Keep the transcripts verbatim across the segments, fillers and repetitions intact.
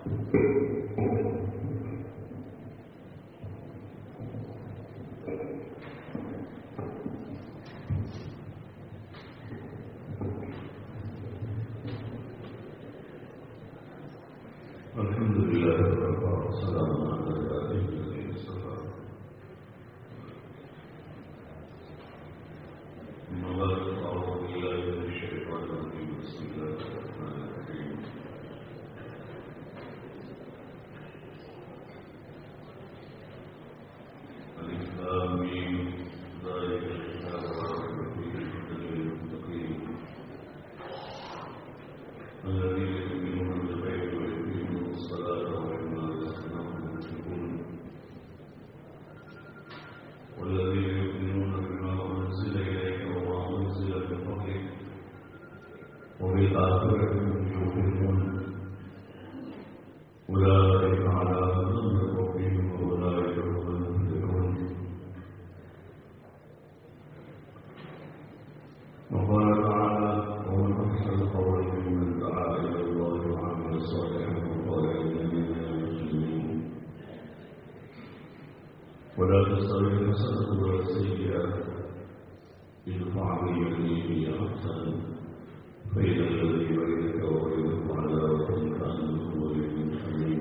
ولا تستوي الحسنة ولا السيئة ادفع بالتي هي أحسن فإذا الذي بينك وبينه عداوة كأنه ولي حميم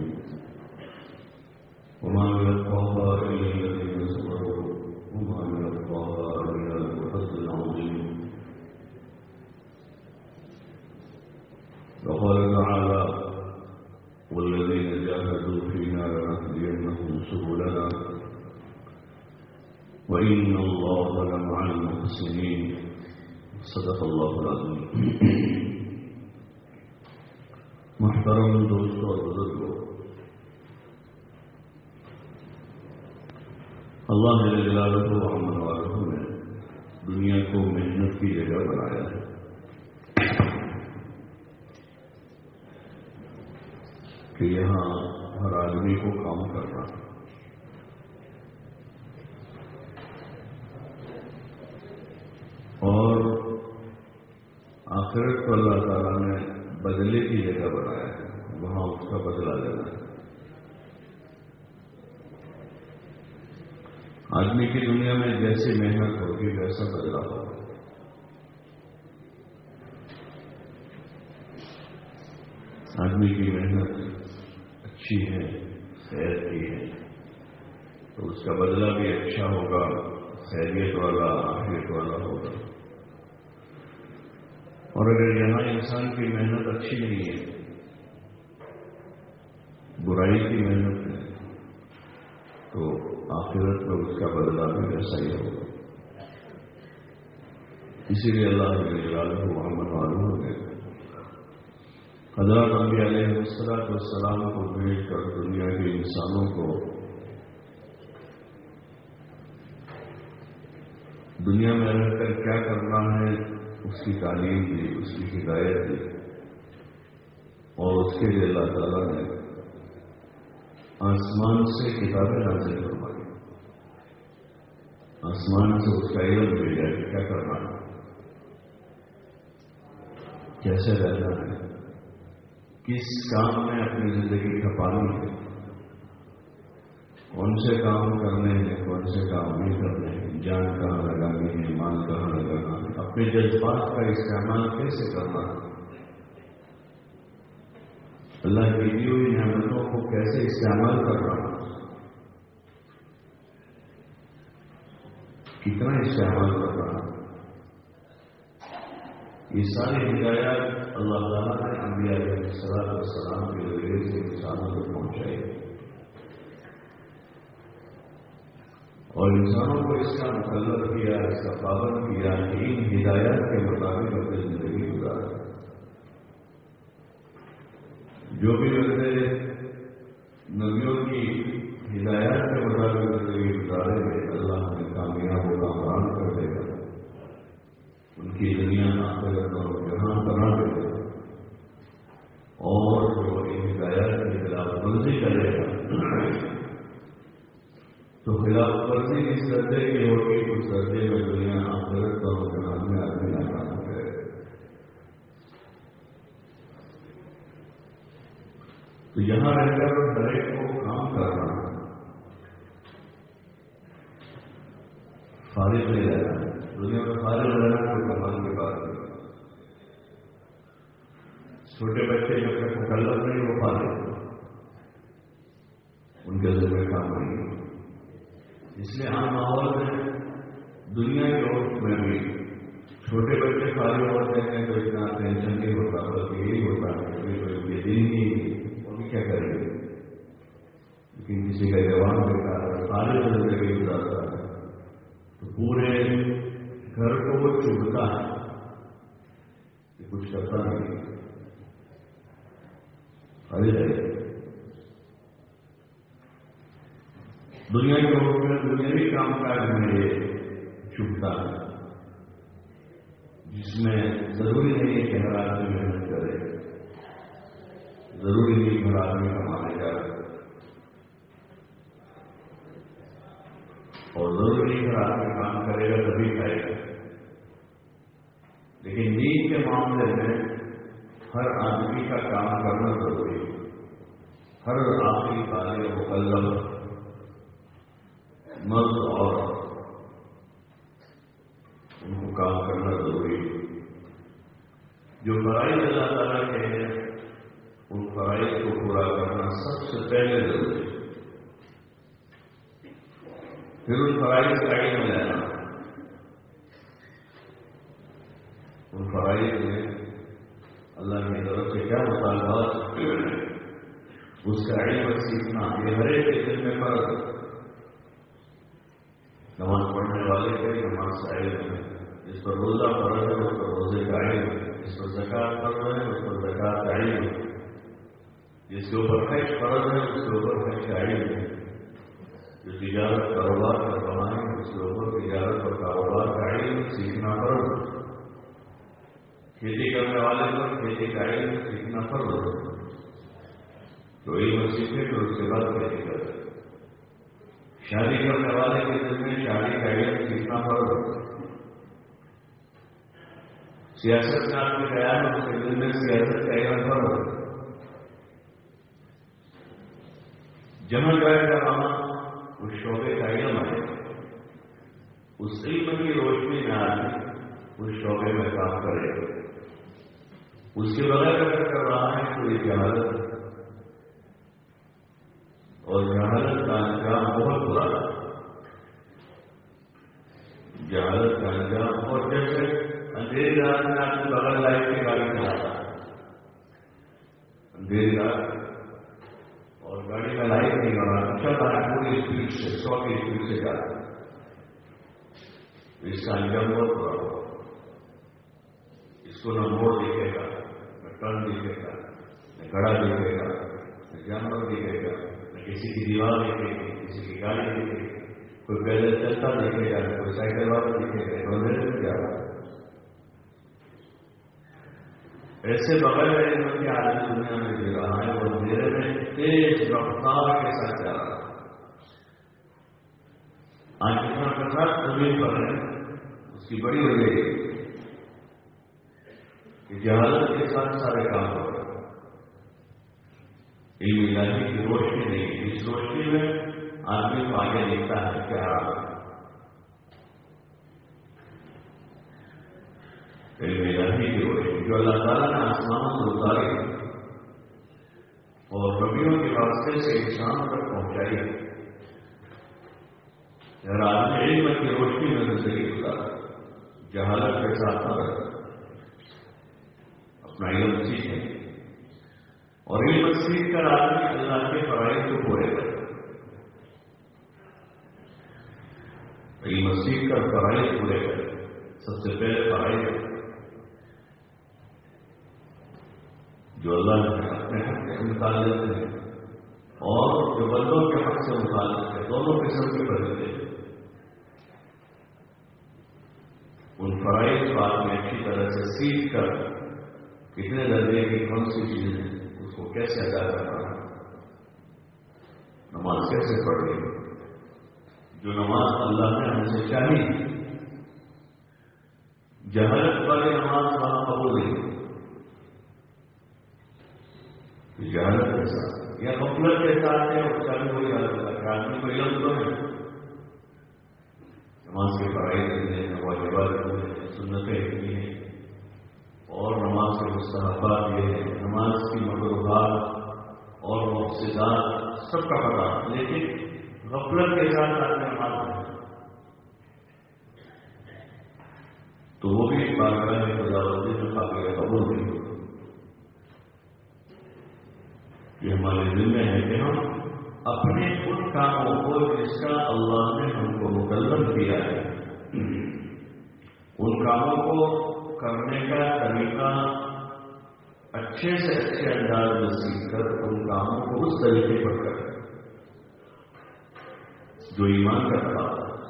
وما يلقاها إلا الذين صبروا وما يلقاها إلا ذو حظ عظيم. وقال تعالى والذين جاهدوا فينا لنهدينهم سبلنا وإن الله لمع المحسنين. صدق اللہ العظیم. محترم دوستوں اور بزرگوں، اللہ جل جلالہ و عظمت والہ نے دنیا کو محنت کی جگہ بنایا ہے. کہ یہاں ہر آدمی کو کام کرنا، اور آخرت کو اللہ تعالیٰ نے بدلے کی جگہ بنایا ہے، وہاں اس کا بدلہ لینا ہے. آدمی کی دنیا میں جیسی محنت ہوگی ویسا بدلہ ہوگا. آدمی کی محنت اچھی ہے، خیر کی ہے، تو اس کا بدلہ بھی اچھا ہوگا، خیریت والا، آخرت والا ہوگا. اور اگر یہاں انسان کی محنت اچھی نہیں ہے، برائی کی محنت ہے، تو آخرت میں اس کا بدلہ بھی ویسا ہی ہوگا. اسی لیے اللہ جلالہ و عظمت والہ نے حضرات انبیاء علیہ السلام کو بھیج کر دنیا کے انسانوں کو دنیا میں رہ کر کیا کرنا ہے اس کی تعلیم دی، اس کی ہدایت دی. اور اس کے لیے اللہ تعالیٰ نے آسمان سے کتابیں نازل فرمائی، آسمان سے اس کا علم بھیجا کہ کیا کرنا ہے، کیسے رہنا ہے، کس کام میں اپنی زندگی کھپانی ہے، کون سے کام کرنے ہیں، کون سے کام نہیں کرنے ہیں، جان کہاں لگانی ہے، مال کہاں لگانا ہے، اپنے جذبات کا استعمال کیسے کرنا ہے، اللہ کی دی ہوئی نعمتوں کو کیسے استعمال کرنا ہے، کتنا استعمال کرنا ہے. یہ ساری ہدایات اللہ تعالیٰ نے انبیاء علیہ السلام کے ذریعے سے انسانوں کو پہنچائی، اور انسانوں کو اس کا مکلف کیا، اس کا پابند کیا کہ ان ہدایات کے مطابق اپنی زندگی گزارے. جو بھی بندے نبیوں کی ہدایات کے مطابق زندگی گزارے گے، اللہ انہیں کامیاب و کامران کر دے گا، ان کی دنیا آخرت اور جہاں بنا دے گا. اور جو ان ہدایات کی خلاف ورزی کرے گا تو خلاف ورزی اس درجے کی ہوگی، اس درجے میں دنیا آخرت اور جہاں میں آدمی ناکام ہو گئے. تو یہاں رہ کر ہر ایک کو کام کرنا، فارغ نہیں رہنا، دنیا میں فارغ رہنا کوئی کمال کی بات نہیں۔ چھوٹے بچے جب تک مکلف نہیں ہو پاتے ان کے ذمہ کام نہیں ہے۔ اس لیے عام ماحول میں دنیا کے وقت میں بھی چھوٹے بچے فارغ ہوتے ہیں تو اتنا ٹینشن نہیں ہوتا، بلکہ یہی ہوتا ہے کہ یہ دن نہیں وہ بھی کیا کریں گے، لیکن کسی کا جوان دیکھا فارغ زندگی گزارتا ہے تو پورے گھر کو وہ چبھتا ہے کہ کچھ کرتا نہیں فارغ ہے۔ دنیا کے وقت میں دنیاوی کام کاج میں یہ چبھتا ہے، جس میں ضروری نہیں ہے کہ ہر آدمی محنت کرے، ضروری نہیں ہر آدمی کمانے جائے، اور ضروری نہیں ہر آدمی کام کرے گا تبھی کھائے گا، لیکن دین کے معاملے میں ہر آدمی کا کام کرنا ضروری ہے۔ ہر آدمی بالغ مکلف مرد اور ان کو کام کرنا ضروری ہے۔ جو فرائض اللہ تعالیٰ کے ہیں ان فرائض کو پورا کرنا سب سے پہلے ضروری ہے، پھر ان فرائض کا علم لینا۔ ان فرائض میں اللہ کی طرف سے کیا مطالبات اس کا علم سیکھنا یہ ہر ایک کے دل میں فرض ہے۔ نماز پڑھنے والے کے نماز کا علم ہے، جس پر روزہ فرض ہے اس پر روزے کا علم ہے، جس پر زکوٰۃ فرض ہے اس پر زکوٰۃ کا علم ہے، جس کے اوپر حج فرض ہے اس کے اوپر حج کا علم ہے، جو تجارت کاروبار کر رہا ہے اس کے اوپر تجارت اور کاروبار کا علم سیکھنا فرض ہے، کھیتی کرنے والے پر کھیتی کا علم سیکھنا فرض ہے، تو علم سیکھے تو اس کے بعد کھیتی کرے، شادی کرنے والے کے دل میں شادی کا علم سیکھنا فرض ہے، سیاست میں آپ نے گیا ہے اس کے دل میں سیاست کا علم فرض ہے، جمع جائے کرانا اس شعبے کا علم ہے، اس علم کی روشنی میں آدمی اس شعبے میں کام کرے گا، اس کے بغیر اگر کر رہا ہے تو یہ جہالت ہے، اور جہالت کا انجام بہت برا ہے، جہالت کا انجام بہت جیسے اندھیری رات میں آپ کے بغیر لائٹ کی گاڑی چلاتا ہے، اندھیری رات اور گاڑی کا لائٹ نہیں ہو رہا چلتا ہے پوری اسپیڈ سے سو کی اسپیڈ سے جاتا ہے، اس کا انجام بہت برا ہوگا، اس کو نہ موڑ دکھے گا نہ ٹرن دکھے گا نہ گڑا دکھے گا نہ جانور دکھے گا، کسی کی دیوار دیکھے گی کسی کی گاڑی دیکھے گی، کوئی پیدل چلتا دیکھے گا کوئی سائیکل والا دیکھے گا، اندھیرے میں کیا ہوگا؟ ایسے بغیر علم کے آدمی دنیا میں جی رہا ہے اور اندھیرے میں تیز رفتار کے ساتھ جا رہا ہے۔ آج کتنا فساد زمین پر ہے اس کی بڑی وجہ یہ کہ جہالت کے ساتھ سارے کام ہو رہے ہیں، علم الہی کی روشنی نہیں، اس روشنی میں آدمی کو آگے لکھتا ہے کیا علم الہی کی روشنی جو اللہ تعالیٰ نے آسمانوں سے اتاری اور نبیوں کے واسطے سے انسان تک پہنچائی ہے، ہر آدمی علم کی روشنی میں زندگی گزارا، جہالت کے ساتھ نہ رہتا، اپنا علم سیکھے اور علم سیکھ کر آدمی اللہ کے فرائض کو پورے کرے، علم سیکھ کر فرائض پورے کرے، سب سے پہلے فرائض جو اللہ نے اپنے حق سے متعلق ہے اور جو بندوں کے حق سے متعلق ہے، دونوں قسم کے فرائض ہیں، ان فرائض کو آدمی اچھی طرح سے سیکھ کر کتنے درجے کی کون سی چیزیں ہیں اس کو کیسے ادا کرنا ہے، نماز کیسے پڑھنی، جو نماز اللہ نے ہم سے چاہی، جہالت والی نماز وہاں قبول نہیں، جہالت کے ساتھ یا غفلت کے ساتھ ہے اس کا بھی کوئی حل ہوتا ہے. آدمی کو علم تو ہے نماز کے فرائض اتنے ہیں، واجبات اتنے ہیں، سنتیں اتنی ہیں، اور نماز کے مستحبات یہ ہیں، نماز کی مکروہات اور مفسدات سب کا پتہ، لیکن غفلت کے ساتھ آدمی نماز ہے تو وہ بھی بارگاہ میں خداوندی میں قابل قبول نہیں ہوگا. یہ ہمارے دل میں ہے کہ ہم اپنے ان کاموں کو جس کا اللہ نے ہم کو مکلف کیا ہے، ان کاموں کو کرنے کا طریقہ اچھے سے اچھے انداز میں سیکھ کر ان کاموں کو اس طریقے پر کریں جو ایمان کا تقاضا ہے.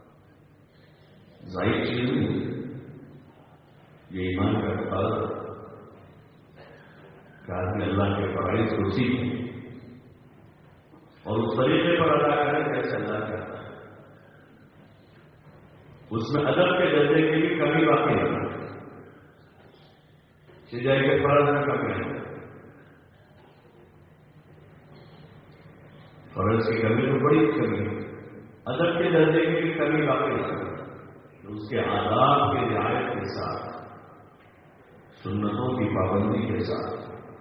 ظاہر چیز نہیں، یہ ایمان کا تقاضا کہ آدمی اللہ کے فرائض کو سیکھیں اور اس طریقے پر ادا کریں جیسے اللہ چاہتا ہے. اس میں ادب کے درجے کی بھی کمی واقع نہیں، سجائی کے فرض میں کمی ہے. فرض کی کمی تو بڑی کمی ہے، ادب کے درجے کی بھی کمی واقع نہیں. اس کے آداب کی رعایت کے ساتھ، سنتوں کی پابندی کے ساتھ،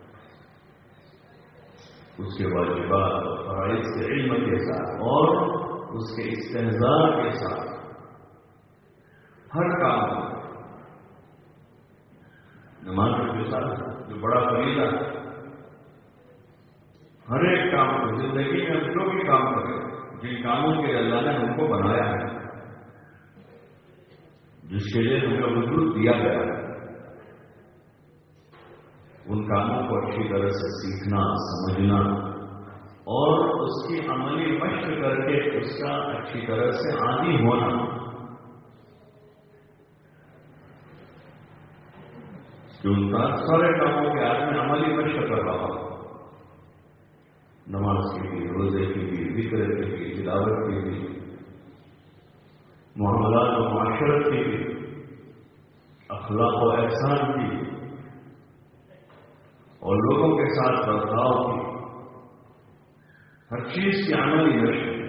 اس کے واجبات اور فرائض کے علم کے ساتھ اور اس کے استحضار کے ساتھ ہر کام نماز کے ساتھ جو بڑا فریضہ ہے، ہر ایک کام کو زندگی میں ہم جو بھی کام کریں، جن کاموں کے اللہ نے ہم کو بنایا ہے، جس کے لیے ہمیں وجود دیا گیا ہے، ان کاموں کو اچھی طرح سے سیکھنا، سمجھنا اور اس کی عملی مشق کر کے اس کا اچھی طرح سے عادی ہونا. کیونکہ سارے کاموں کے آدمی عملی مشق کر رہا ہو، نماز کی بھی، روزے کی بھی، ذکر کی بھی، تلاوت کی بھی، معاملات و معاشرت کی بھی، اخلاق و احسان کی اور لوگوں کے ساتھ برتاؤ کی، ہر چیز کی عملی مشق ہے.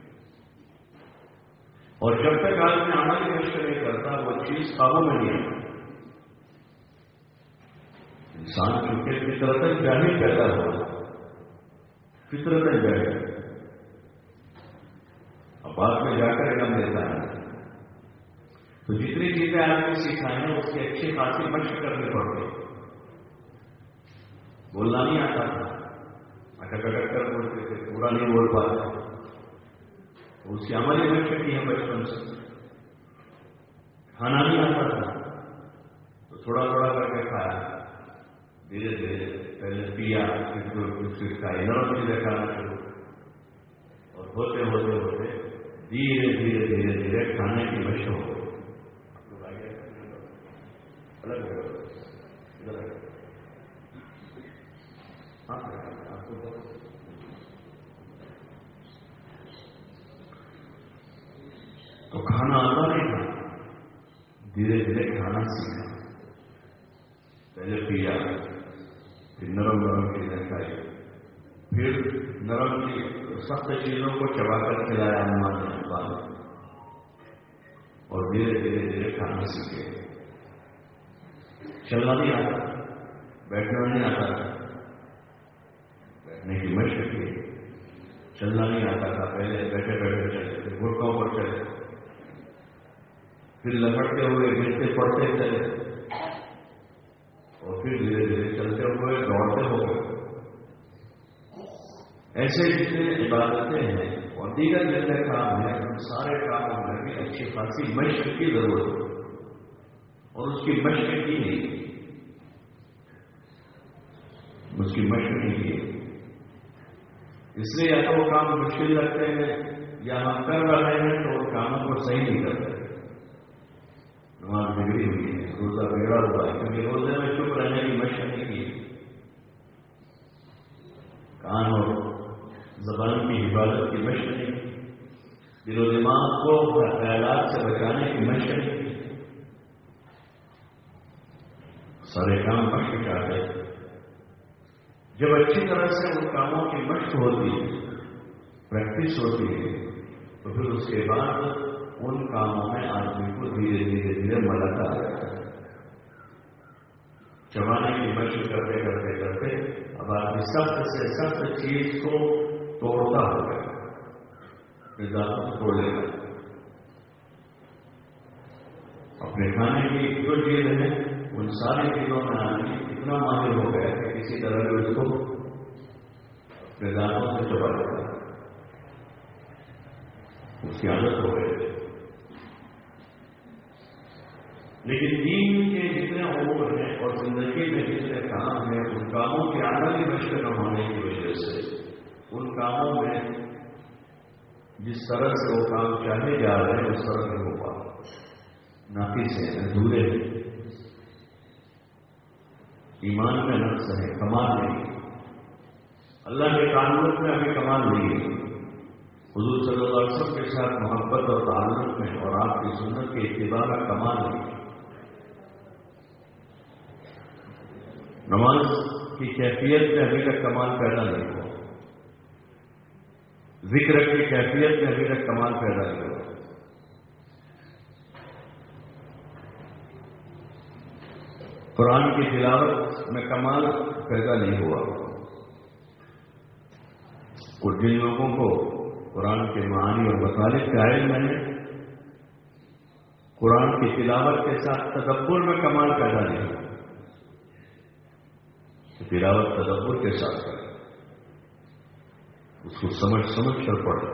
اور جب تک آدمی عملی مشق نہیں کرتا وہ چیز قابو میں نہیں آتی. انسان چونکہ فطرت جاہل پیدا ہوا، فطرت جاہل اب بعد میں جا کر علم دیتا ہے. تو جتنی چیزیں آدمی سکھائیں ہیں اس کی اچھی خاصی مشق کرنی پڑتی. بولنا نہیں آتا تھا، اٹک اٹک کر بولتے تھے، پورا نہیں بول پاتا. اس کی عملی مشق کی ہے بچپن سے. کھانا نہیں آتا تھا تو تھوڑا تھوڑا کر کے کھایا، دھیرے دھیرے پہلے پیا، پھر کھائی، نرم چیزیں کھانا شروع، اور ہوتے ہوتے ہوتے دھیرے دھیرے دھیرے دھیرے کھانے کی مشق ہو گئی. تو کھانا آتا نہیں تھا، دھیرے دھیرے کھانا سیکھا. پہلے پیا، پھر نرم نرم چیزیں کھائی، پھر نرم سخت چیزوں کو چبا کر کھلایا اماں نے ابا نے، اور دھیرے دھیرے دھیرے کھانا سیکھے. چلنا نہیں آتا، بیٹھنا نہیں آتا تھا، بیٹھنے کی مشق کی. چلنا نہیں آتا تھا، پہلے بیٹھے بیٹھے چلے، پھر گھٹنوں پر چلے، پھر لپٹتے ہوئے گرتے پڑتے چلے، اور پھر دھیرے دھیرے چلتے ہوئے دوڑتے ہوئے. ایسے جتنے عبادتیں ہیں اور دیگر جتنے کام ہیں، ان سارے کاموں میں بھی اچھی خاصی مشق کی ضرورت ہے، اور اس کی مشق کی نہیں، اس کی مشق نہیں کی. اس لیے یا تو وہ کام مشکل لگتے ہیں یا ہم کر رہے ہیں تو ان کاموں کو صحیح نہیں کرتے. نماز بگڑی ہوئی ہے، روزہ بگڑا ہوا ہے، کیونکہ روزے میں چپ رہنے کی مشق نہیں کی. کان اور زبان کی حفاظت کی مشق نہیں کی، دل و دماغ کو خیالات سے بچانے کی مشق نہیں کی. سارے کام مشق چاہتے ہیں. جب اچھی طرح سے ان کاموں کی مشق ہوتی ہے، پریکٹس ہوتی ہے، تو پھر اس کے بعد ان کاموں میں آدمی کو دھیرے دھیرے دھیرے ملک آ جاتا ہے. چبانے کی مشق کرتے کرتے کرتے اب آدمی سخت سے سخت چیز کو توڑتا ہو گیا، پھر دانتوں کو توڑ لیتا. اپنے کھانے کی جو چیز ہے ان ساری چیزوں میں آدمی اتنا ماہر ہو گیا کہ کسی طرح سے اس کو اپنے دانتوں سے چبا لیتا، اس کی عادت ہو گئی. لیکن دین کے جتنے امور ہیں اور زندگی میں جتنے کام ہیں، ان کاموں کی عملی مشق نہ ہونے کی وجہ سے ان کاموں میں جس طرح سے وہ کام چاہے جا رہے ہیں اس طرح سے ہو پا ناقص ہے، ادھورے ہیں. ایمان میں نقص ہے، کمال نہیں. اللہ کے تعلق میں ابھی کمال نہیں ہے. حضور صلی اللہ علیہ وسلم کے ساتھ محبت اور تعلق میں اور آپ کی سنت کے اتباع کا کمال نہیں ہے. نماز کی کیفیت میں ابھی تک کمال پیدا نہیں ہوا. ذکر کی کیفیت میں ابھی تک کمال پیدا نہیں ہوا. قرآن کی تلاوت میں کمال پیدا نہیں ہوا. اور جن لوگوں کو قرآن کے معانی اور مطالب کا علم ہے، قرآن کی تلاوت کے ساتھ تدبر میں کمال پیدا نہیں ہوا. تلاوت تدبر کے ساتھ کریں، اس کو سمجھ سمجھ کر پڑھیں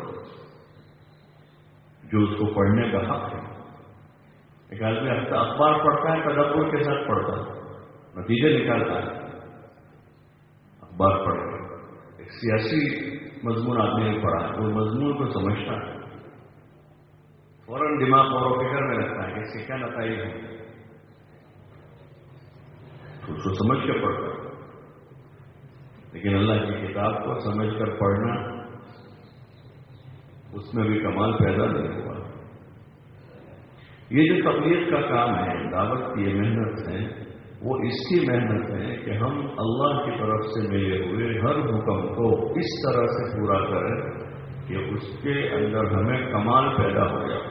جو اس کو پڑھنے کا حق ہے. ایک آدمی اخبار پڑھتا ہے، تدبر کے ساتھ پڑھتا ہے، نتیجے نکالتا ہے. اخبار پڑھ کے ایک سیاسی مضمون آدمی نے پڑھا ہے، وہ مضمون کو سمجھتا ہے، فوراً دماغ غور و فکر میں رکھتا ہے کہ اس سے کیا نتائج ہیں، تو اس کو سمجھ کے پڑھتا ہے. لیکن اللہ کی کتاب کو سمجھ کر پڑھنا، اس میں بھی کمال پیدا نہیں ہوا. یہ جو تبلیغ کا کام ہے، دعوت کی یہ محنت ہے، وہ اس کی محنت ہے کہ ہم اللہ کی طرف سے ملے ہوئے ہر حکم کو اس طرح سے پورا کریں کہ اس کے اندر ہمیں کمال پیدا ہو جائے.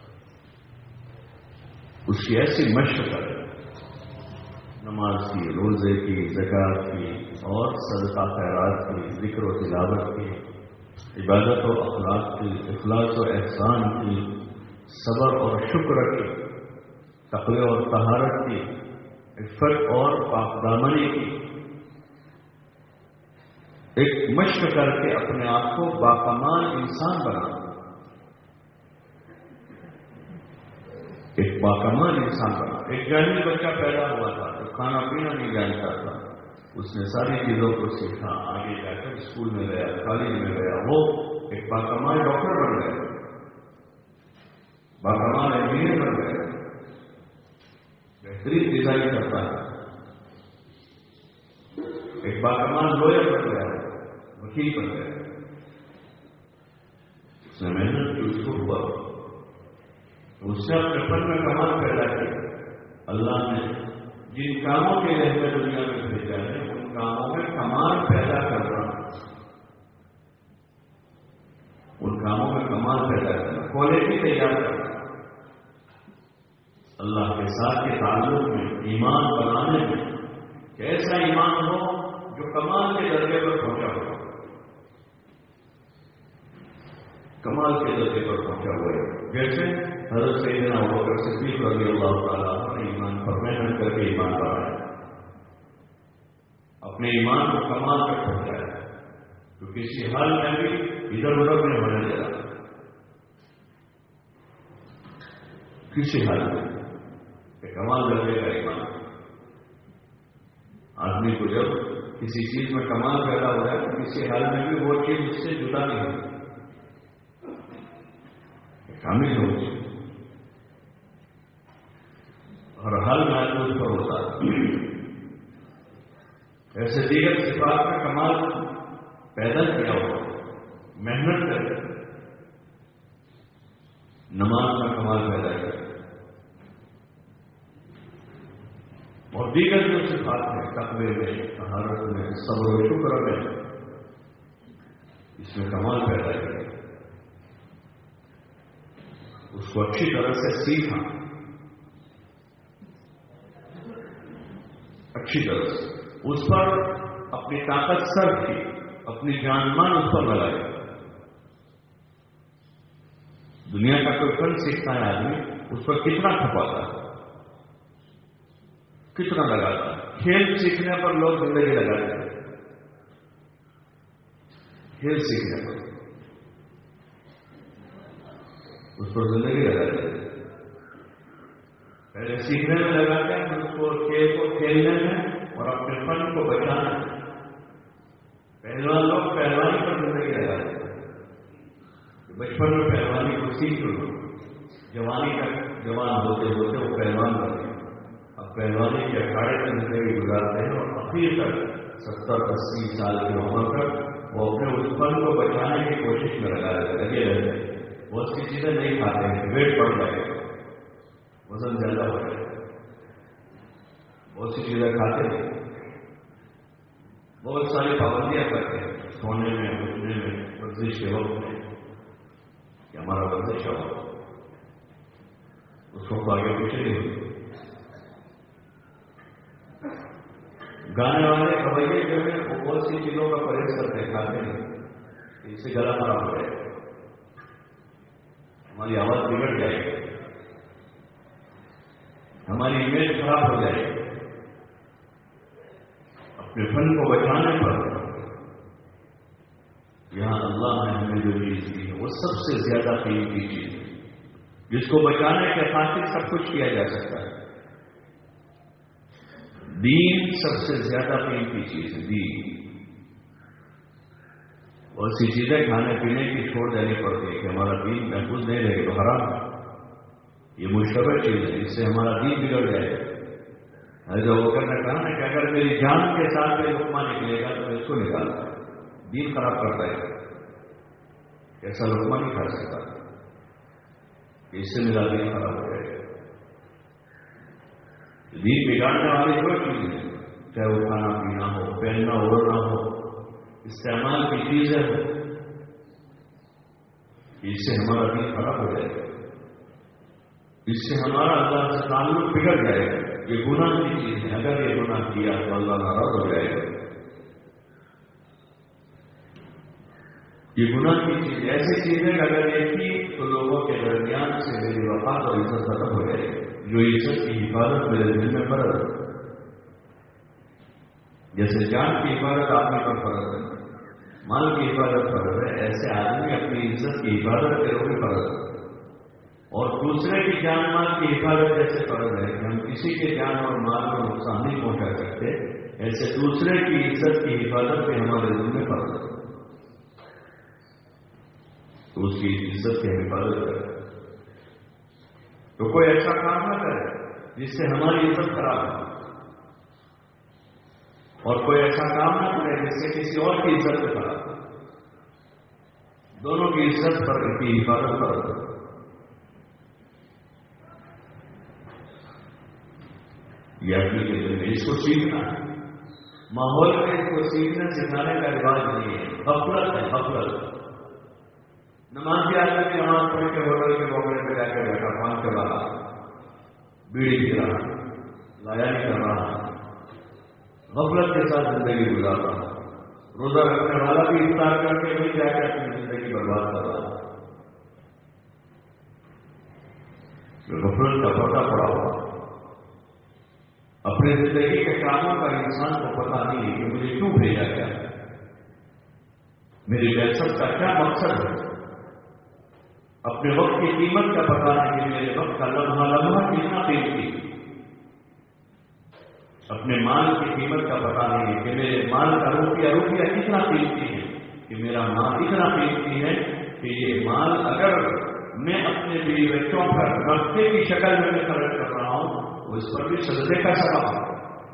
اس کی ایسی مشق کریں، نماز کی، روزے کی، زکات کی اور صدقہ خیرات کی، ذکر و تلاوت کی، عبادت و اخلاق کی، اخلاص و احسان کی، صبر اور شکر کی، تقوی اور طہارت کی، عفت اور پاکدامنی کی. ایک مشق کر کے اپنے آپ کو باکمال انسان بنانا. ایک باکمال انسان بنا. ایک جاہل بچہ پیدا ہوا تھا جو کھانا پینا نہیں جانتا تھا، اس نے ساری چیزوں کو سیکھا، آگے جا کر اسکول میں گیا، کالج میں گیا، وہ ایک باکمال ڈاکٹر بن گیا، باکمال انجینئر بن گیا، بہترین ڈیزائن کرتا ہے. ایک باکمال لویر بن گیا، وکیل بن گیا. اس نے محنت کی، اس کو ہوا، اس نے اپنے فن میں کمال پیدا کیا. اللہ نے جن کاموں کے لیے ہمیں دنیا میں بھیجا ہے ان کاموں میں کمال پیدا کرنا، ان کاموں میں کمال پیدا کرنا، کوالٹی تیار کرنا، اللہ کے ساتھ کے تعلق میں، ایمان بنانے میں کہ ایسا ایمان ہو جو کمال کے درجے پر پہنچا ہوا، کمال کے درجے پر پہنچا ہوا ہے. جیسے حضرت سیدنا ابوبکر صدیق رضی اللہ تعالیٰ عنہ نے ایمان پر محنت کر کے ایمان بنایا، اپنے ایمان کو کمال تک پہنچایا، تو کسی حال میں بھی ادھر ادھر نہیں ہونے دیا، کسی حال میں کمال درجے کا ایمان. آدمی کو جب کسی چیز میں کمال پیدا ہو جائے تو کسی حال میں بھی وہ چیز اس سے جدا نہیں ہوتی، کامل ہو چکی، اور حل محسوس پر ہوتا ہے. ایسے دیگر صفات کا کمال پیدا کیا ہو، محنت کر نماز کا کمال پیدا کیا. اور دیگر جو صفات ہیں تقوی میں، طہارت میں، صبر و شکر میں، اس میں کمال پیدا کیا، اس کو اچھی طرح سے سیکھا، اچھی طرح سے اس پر اپنی طاقت صرف کی، اپنی جان مان اس پر لگائی۔ دنیا کا کوئی فن سیکھتا ہے آدمی، اس پر کتنا کھپاتا ہے، کتنا لگاتا ہے۔ کھیل سیکھنے پر لوگ زندگی لگاتے ہیں، کھیل سیکھنے پر اس پر زندگی لگاتے ہیں۔ پہلے سیکھنے میں لگاتے ہیں، پھر اس کو کھیل کو کھیلنے میں اور اپنے فن کو بچانے میں۔ پہلوان لوگ پہلوانی پر زندگی لگاتے ہیں، بچپن میں پہلوانی کو سیکھ لو، جوانی تک جوان ہوتے ہوتے وہ پہلوان بنتے ہیں، اب پہلوانی کے اکھاڑے میں زندگی گزارتے ہیں، اور اخیر تک ستر اسی سال کی عمر تک وہ اپنے اس فن کو بچانے کی کوشش میں لگا لگے رہتے ہیں۔ بہت سی چیزیں نہیں کھاتے ہیں، ویٹ بڑھ جائے گا، وزن زیادہ ہو جائے گا، بہت سی چیزیں کھاتے ہیں، بہت ساری پابندیاں کرتے ہیں، سونے میں، اٹھنے میں، ورزش کے وقت میں، کہ ہمارا ورزش ہو اس وقت آگے پیچھے نہیں ہوتی۔ گانے والے رویے جو ہے وہ بہت سی چیزوں کا پرہیز کرتے ہیں، کھاتے ہیں، اس سے گلا خراب ہو جائے گا، ہماری آواز بگڑ جائے گی، ہماری امیج خراب ہو جائے گی۔ اپنے فن کو بچانے پر یہاں اللہ نے ہمیں جو چیز دی ہے وہ سب سے زیادہ قیمتی چیز ہے، جس کو بچانے کے خاطر سب کچھ کیا جا سکتا ہے۔ دین سب سے زیادہ قیمتی چیز ہے، دین۔ بہت سی چیزیں کھانے پینے کی چھوڑ دینی پڑتی ہے کہ ہمارا دین محفوظ نہیں رہے تو حرام ہے، یہ مشتبہ چیز ہے، اس سے ہمارا دین بگڑ جائے گا۔ حضرت ابوبکر نے کہا نا کہ اگر میری جان کے ساتھ میری لقمہ نکلے گا تو میں اس کو نکالوں، دین خراب کرتا ہے، ایسا لقمہ نہیں کھا سکتا، اس سے میرا دین خراب ہو جائے گا۔ دین بگاڑنے والی کوئی چیز نہیں، چاہے وہ کھانا پینا ہو، پہننا اوڑھنا ہو، استعمال کی چیزیں ہو، اس سے ہمارا دین خراب ہو جائے گا، اس سے ہمارا اللہ سے تعلق بگڑ جائے گا۔ یہ گناہ کی چیز ہے، اگر یہ گناہ کیا تو اللہ ناراض ہو جائے گا۔ یہ گناہ کی چیز ایسی چیز ہے کہ اگر یہ کی تو لوگوں کے درمیان سے میری وفات اور عزت ختم ہو جائے گی۔ جو عزت کی حفاظت میرے دل میں فرض ہے، جیسے جان کی حفاظت آدمی پر فرض ہے، مال کی حفاظت فرض ہے، ایسے آدمی اپنی عزت کی حفاظت کرو گے فرض ہے، اور دوسرے کی جان مال کی حفاظت جیسے فرض ہے کہ ہم کسی کے جان اور مال کو نقصان نہیں پہنچا سکتے، ایسے دوسرے کی عزت کی حفاظت بھی ہمارے دل میں فرض ہے، تو اس کی عزت کی حفاظت کرے۔ تو کوئی ایسا کام نہ کرے جس سے ہماری عزت خراب ہو، اور کوئی ایسا کام نہ کرے جس سے کسی اور کی عزت خراب ہو، دونوں کی عزت پر کی حفاظت پر۔ یہ اپنی کے دل میں اس کو سیکھنا ہے، ماحول میں اس کو سیکھنے سکھانے کا رواج نہیں ہے، غفلت ہے، غفلت۔ نمازی آدمی کی نماز پڑھ کے ہوٹل کے بوگڑے پہ جا کے بیٹھا، پان کے رہا، بیڑی پی رہا، لایا نہیں کر رہا، غفلت کے ساتھ زندگی گزار رہا، روزہ رکھنے والا بھی افطار کر کے بھی جا کے اپنی زندگی برباد کر رہا، غفلت کا پردہ پڑا ہوا۔ اپنے زندگی کے کاموں کا انسان کو پتا نہیں ہے کہ مجھے کیوں بھیجا گیا، میری بعثت کا کیا مقصد ہے، اپنے وقت کی قیمت کا پتا نہیں کہ میرے وقت کا لمحہ لمحہ کتنا قیمتی، اپنے مال کی قیمت کا پتا نہیں کہ میرے مال کا روپیہ روپیہ کتنا قیمتی ہے، کہ میرا مال اتنا قیمتی ہے کہ یہ مال اگر میں اپنے بیوی بچوں پر نفقے کی شکل میں خرچ کر رہا ہوں وہ اس پر بھی صدقے کا سبب ہے۔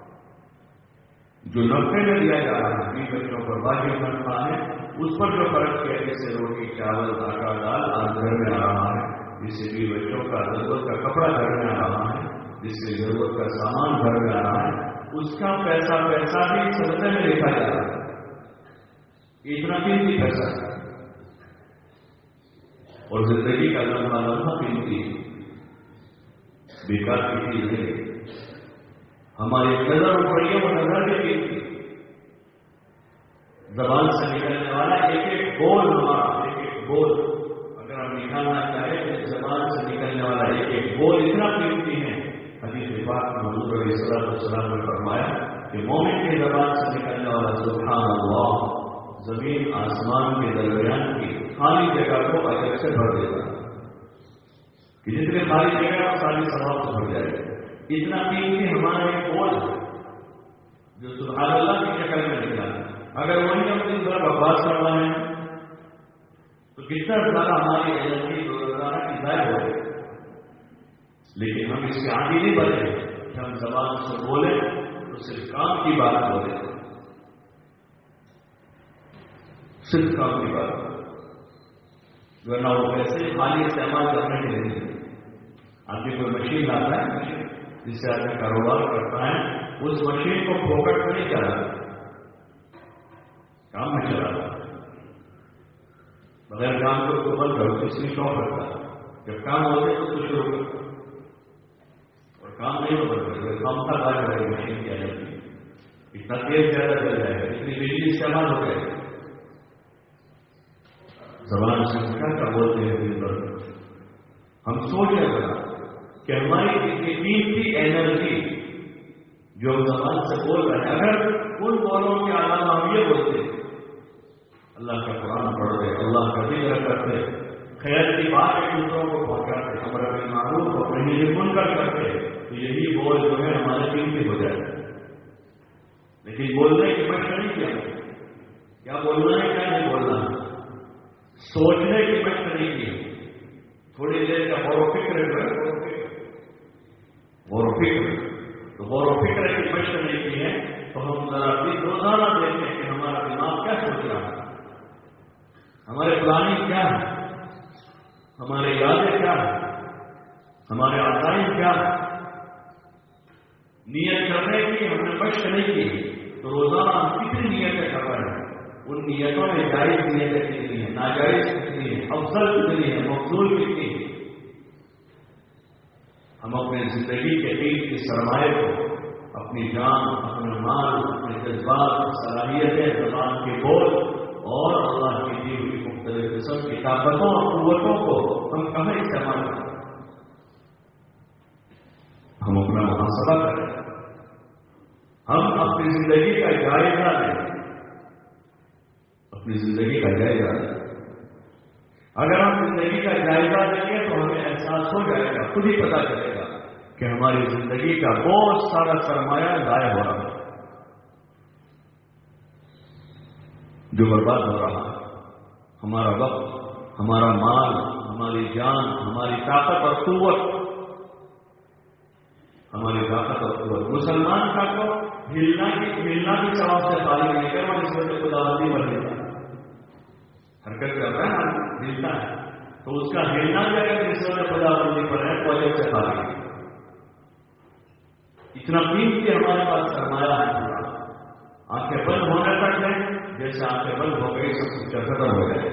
جو نفقے میں دیا جا رہا ہے بیوی بچوں پر واجب نفقہ ہے، اس پر جو خرچ کیا، جیسے روٹی چاول آٹا دال آج گھر میں آ رہا ہے، جس سے بیوی بچوں کا ضرورت کا کپڑا گھر میں آ رہا ہے، جس کی ضرورت کا سامان گھر میں آ رہا ہے، اس کا پیسہ پیسہ بھی صدقے میں لکھا جا رہا ہے. اتنا قیمتی پیسہ ہے. اور زندگی کا لمحہ لمحہ قیمتی، بیکار کی چیز نہیں. ہماری نظر اٹھ رہی ہے، وہ نظر بھی قیمتی. زبان سے نکلنے والا ایک ایک بول، ہمارا ایک ایک بول اگر ہم نکالنا چاہیں تو زبان سے نکلنے والا ایک ایک بول اتنا قیمتی ہے. حدیث پاک میں حضور علیہ الصلوۃ والسلام نے فرمایا کہ مومن کی زبان سے نکلنے والا سبحان اللہ زمین آسمان کے درمیان کی خالی جگہ کو اجر سے بھر دیتا ہے کہ جتنے خالی جگہ وہ ساری ثواب سے بھر جائے. اتنا قیمتی ہمارا ایک بول ہے جو سبحان اللہ کی شکل میں نکلا. اگر وہی ہم اس طرح بکواس کروا ہے تو کتنا زیادہ ہماری انرجی روزانہ کی ضائع ہو گئی. لیکن ہم اس کے آگے نہیں بڑھے کہ ہم زبان سے بولیں تو صرف کام کی بات بولیں، صرف کام کی بات جو نہ وہ پیسے خالی استعمال کرنے کے لیے. آپ کی کوئی مشین لاتا ہے جس سے آپ کاروبار کرتا ہے، اس مشین کو پھوکٹ میں نہیں چلاتا، کام میں چلاتا. بغیر کام کو تو بند کرو، اس میں شوق رکھتا ہے. جب کام ہوتے تو کچھ شروع کرتا اور کام نہیں ہو بند کام کا کار ہو رہی مشین کی انرجی اتنا تیز زیادہ چل جائے گا، اتنی بجلی استعمال ہو جائے گا. زبان سے کیا کیا بولتے ہیں دن بھر. ہم سوچ رہے ہیں کہ ہماری اتنی قیمتی انرجی جو ہم زبان سے بول رہے ہیں، اگر ان بولوں کے علاوہ ہم یہ بولتے اللہ کا قرآن پڑھتے، اللہ کا ذکر کرتے، خیر کی بات ایک دوسروں کو پہنچاتے، امر بالمعروف اور نہی عن المنکر کرتے، تو یہی بول جو ہے ہمارے قیمتی ہو جائے. لیکن بولنے کی مشق نہیں کیا، کیا بولنا ہے کیا نہیں بولنا ہے، سوچنے کی مشق نہیں کی. تھوڑی دیر کا غور و فکر غور و فکر تو غور و فکر کی مشق نہیں کی ہے تو ہم ذرا بھی روزانہ دیکھیں کہ ہمارا دماغ کیا سوچ رہا ہے، ہمارے پلاننگ کیا ہے، ہمارے ارادے کیا ہے، ہمارے عزائم کیا ہے. نیت کرنے کی ہم نے مشق نہیں کی تو روزانہ ہم کتنی نیتیں کر رہے ہیں. ان نیتوں میں جائز نیتیں کتنی ہیں، ناجائز کتنی ہیں، افضل کتنی ہے، مفضول کتنی ہے. ہم اپنے زندگی کے دین کی سرمایہ کو، اپنی جان، اپنے مال، اپنے جذبات، صلاحیتیں، زبان کے بول اور اللہ کی دی ہوئی مختلف قسم کی طاقتوں اور قوتوں کو ہم کہاں استعمال کریں. ہم اپنا محاسبہ کریں، ہم اپنی زندگی کا جائزہ لیں، اپنی زندگی کا جائزہ لیں. اگر ہم زندگی کا جائزہ لیں گے تو ہمیں احساس ہو جائے گا، خود ہی پتہ چلے گا کہ ہماری زندگی کا بہت سارا سرمایہ ضائع ہو رہا ہے، جو برباد ہو رہا ہے. ہمارا وقت، ہمارا مال، ہماری جان، ہماری طاقت اور قوت، ہماری طاقت اور قوت. مسلمان کا تو ہلنا کی ہلنا کی ثواب سے خالی نہیں کر اور اس وجہ خداوندی بن دیتا ہے، حرکت کر رہا ہے نا، ہلتا ہے تو اس کا ہلنا بھی اگر اس وجہ خداوندی پر ہے تو وجہ سے خالی نہیں. اتنا قیمتی ہمارے پاس سرمایہ ہے. آنکھیں بند ہونے تک ہے، جیسے آنکھیں بند ہو گئی سب کچھ ختم ہو جائے.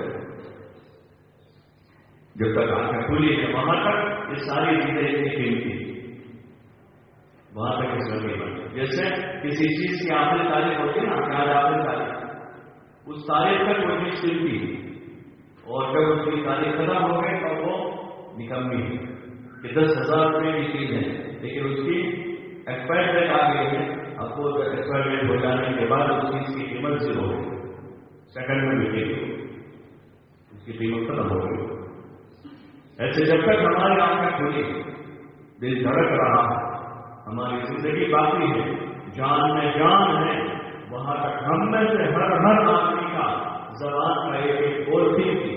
جب تک آنکھیں کھلی ہے وہاں تک یہ ساری چیزیں اتنی قیمتی، وہاں تک اس میں قیمت. جیسے کسی چیز کی آخری تاریخ ہوتی ہے نا، آج آخری تاریخ، اس تاریخ تک وہ چیز قیمتی اور جب اس کی تاریخ ختم ہو گئی تو وہ نکمی ہے کہ دس ہزار روپئے کی چیز ہے لیکن اس کی ایکسپائر ڈیٹ آ گئی ہے. اب وہ ایکسپائر ڈیٹ ہو جانے کے بعد اس چیز کی قیمت زیرو ہو گئی، سیکنڈ میں بھی گئی، اس کی قیمت ختم ہو گئی. ایسے جب تک ہماری آنکھیں کھلی، دل دھڑک رہا ہے، ہماری زندگی باقی ہے، جان میں جان ہے، وہاں تک ہم میں سے ہر ہر آدمی کا زبان کا ایک ایک بول قیمتی،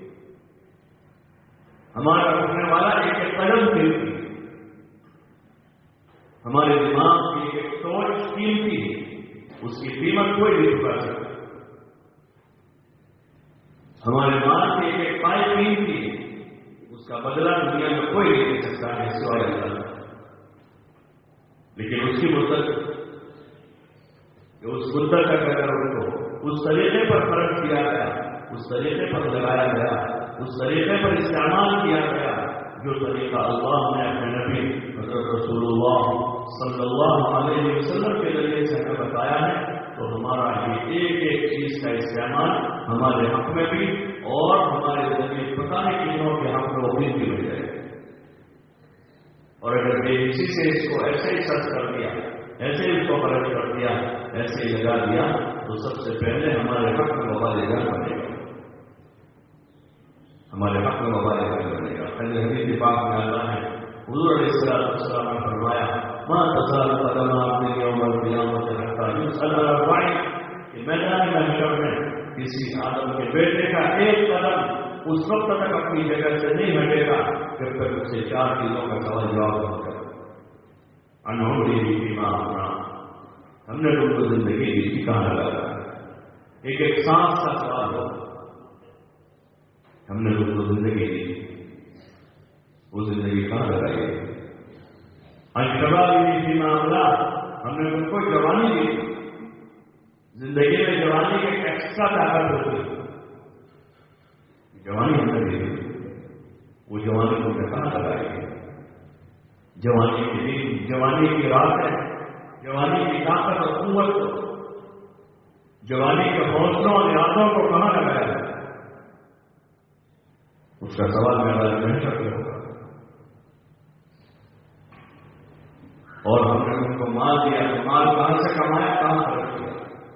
ہمارا رکھنے والا ایک ایک قدم قیمتی، ہمارے دماغ کی ایک سوچ قیمتی ہے، اس کی قیمت کوئی نہیں چکا سکتا. ہمارے مال کی ایک ایک پائی قیمتی ہے، اس کا بدلہ دنیا میں کوئی نہیں دے سکتا ہے سوائے اللہ. لیکن اس کی مدت اس مدت تک اگر ان کو اس طریقے پر فرق کیا گیا، اس طریقے پر لگایا گیا، اس طریقے پر استعمال کیا گیا جو طریقہ اللہ نے اپنے نبی حضرت رسول اللہ صلی اللہ علیہ وسلم کے ذریعے سے ہمیں بتایا ہے، تو ہمارا یہ ایک ایک چیز کا استعمال ہمارے حق میں بھی اور ہمارے ذریعے پتہ نہیں کتنوں کے حق میں وہ بھی ہو جائے گا۔ اور اگر یہ اسی سے اس کو ایسے ہی سرچ کر دیا، ایسے ہی اس کو خرچ کر دیا، ایسے ہی لگا دیا، تو سب سے پہلے ہمارے حق میں وبال جان بنے گا، ہمارے حق میں وبال جان بنے گا۔ حدیث پاک میں آتا ہے حضور علیہ الصلوۃ والسلام نے فرمایا ما تزال قدم عبد یوم القیامۃ حتی یسأل عن اربع، کہ میدان محشر میں کسی آدم کے بیٹے کا ایک قدم اس وقت تک اپنی جگہ سے نہیں ہٹے گا جب تک اس سے چار چیزوں کا سوال جواب ہو کر انہوری فیما اپنا، ہم نے لوگ کو زندگی دی کہاں لگا، ایک ایک سانس کا سوال ہو، ہم نے لوگ کو زندگی دی، وہ زندگی کہاں لگائی، اشباب فیما اپنا، ہم نے ان کو جوانی دی، زندگی میں جوانی کی ایک ایکسٹرا طاقت ہوتی ہے، جوانی ہم نے دی، وہ جوانی کو کہاں لگائی ہے، جوانی کی دن، جوانی کی رات ہے، جوانی کی طاقت اور قوت کو، جوانی کے حوصلوں اور ارادوں کو کہاں لگایا ہے، اس کا سوال میرا محشر میں ہوگا۔ اور ہم نے ان کو مال دیا، تو مال کہاں سے کمایا، کہاں خرچ کیا،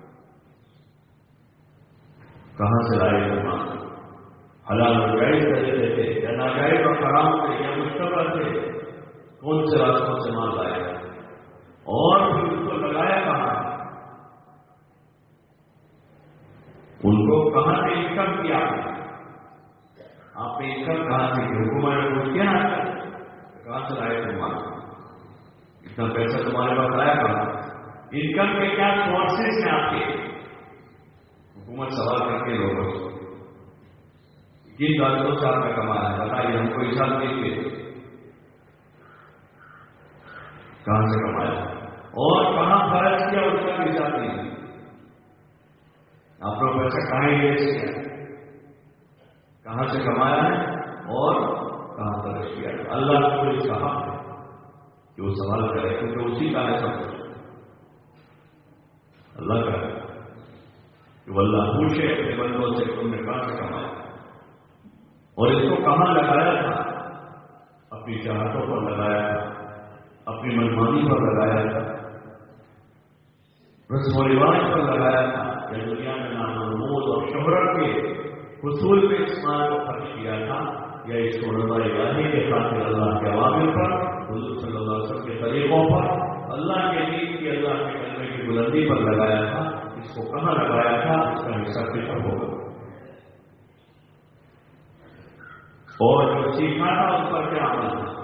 کہاں سے لائے وہ مال، حلال اور جائز طریقے تھے یا ناجائز اور حرام تھے یا مشتبہ تھے، کون سے راستوں سے مال لایا اور پھر اس کو لگایا کہاں، ان کو کہاں سے انکم کیا، آپ نے انکم کہاں سے کی، حکومت نے پوچھ کیا نا کہاں سے لائے تم مال، اتنا پیسہ تمہارے پاس آیا کہاں، انکم کے کیا سورسز ہیں آپ کے، حکومت سوال کرتی ہے لوگوں سے کن راستوں سے آپ نے کمایا ہے، بتائیے ہم کو حساب دیجیے کہاں سے کمایا اور کہاں خرچ کیا، اس کا بھی حساب دیجیے، آپ نے پیسہ کہاں انویسٹ کیا، کہاں سے کمایا ہے اور کہاں خرچ کیا، اللہ کو اس کا حق ہے کہ وہ سوال کرے، کیونکہ اسی کا ہے سب کچھ، اللہ کا ہے کہ وہ اللہ پوچھے اپنے بندوں سے تم نے کہاں سے کمایا اور اس کو کہاں لگایا تھا، اپنی چاہتوں پر لگایا تھا، اپنی منمانی پر لگایا تھا، رسم و رواج پر لگایا تھا، یا دنیا میں نام و نمود اور شہرت کے حصول پہ اس مال کو خرچ کیا تھا، یا اس کو رضا الہی کے خاطر اللہ کے عوامل پر، حضور صلی اللہ علیہ وسلم کے طریقوں پر، اللہ کے دین کی، اللہ کے کلمے کی بلندی پر لگایا تھا، اس کو کہاں لگایا تھا، اس کا حصہ کتنا ہوگا، اور جو سیکھا تھا اس پر کیا عمل تھا،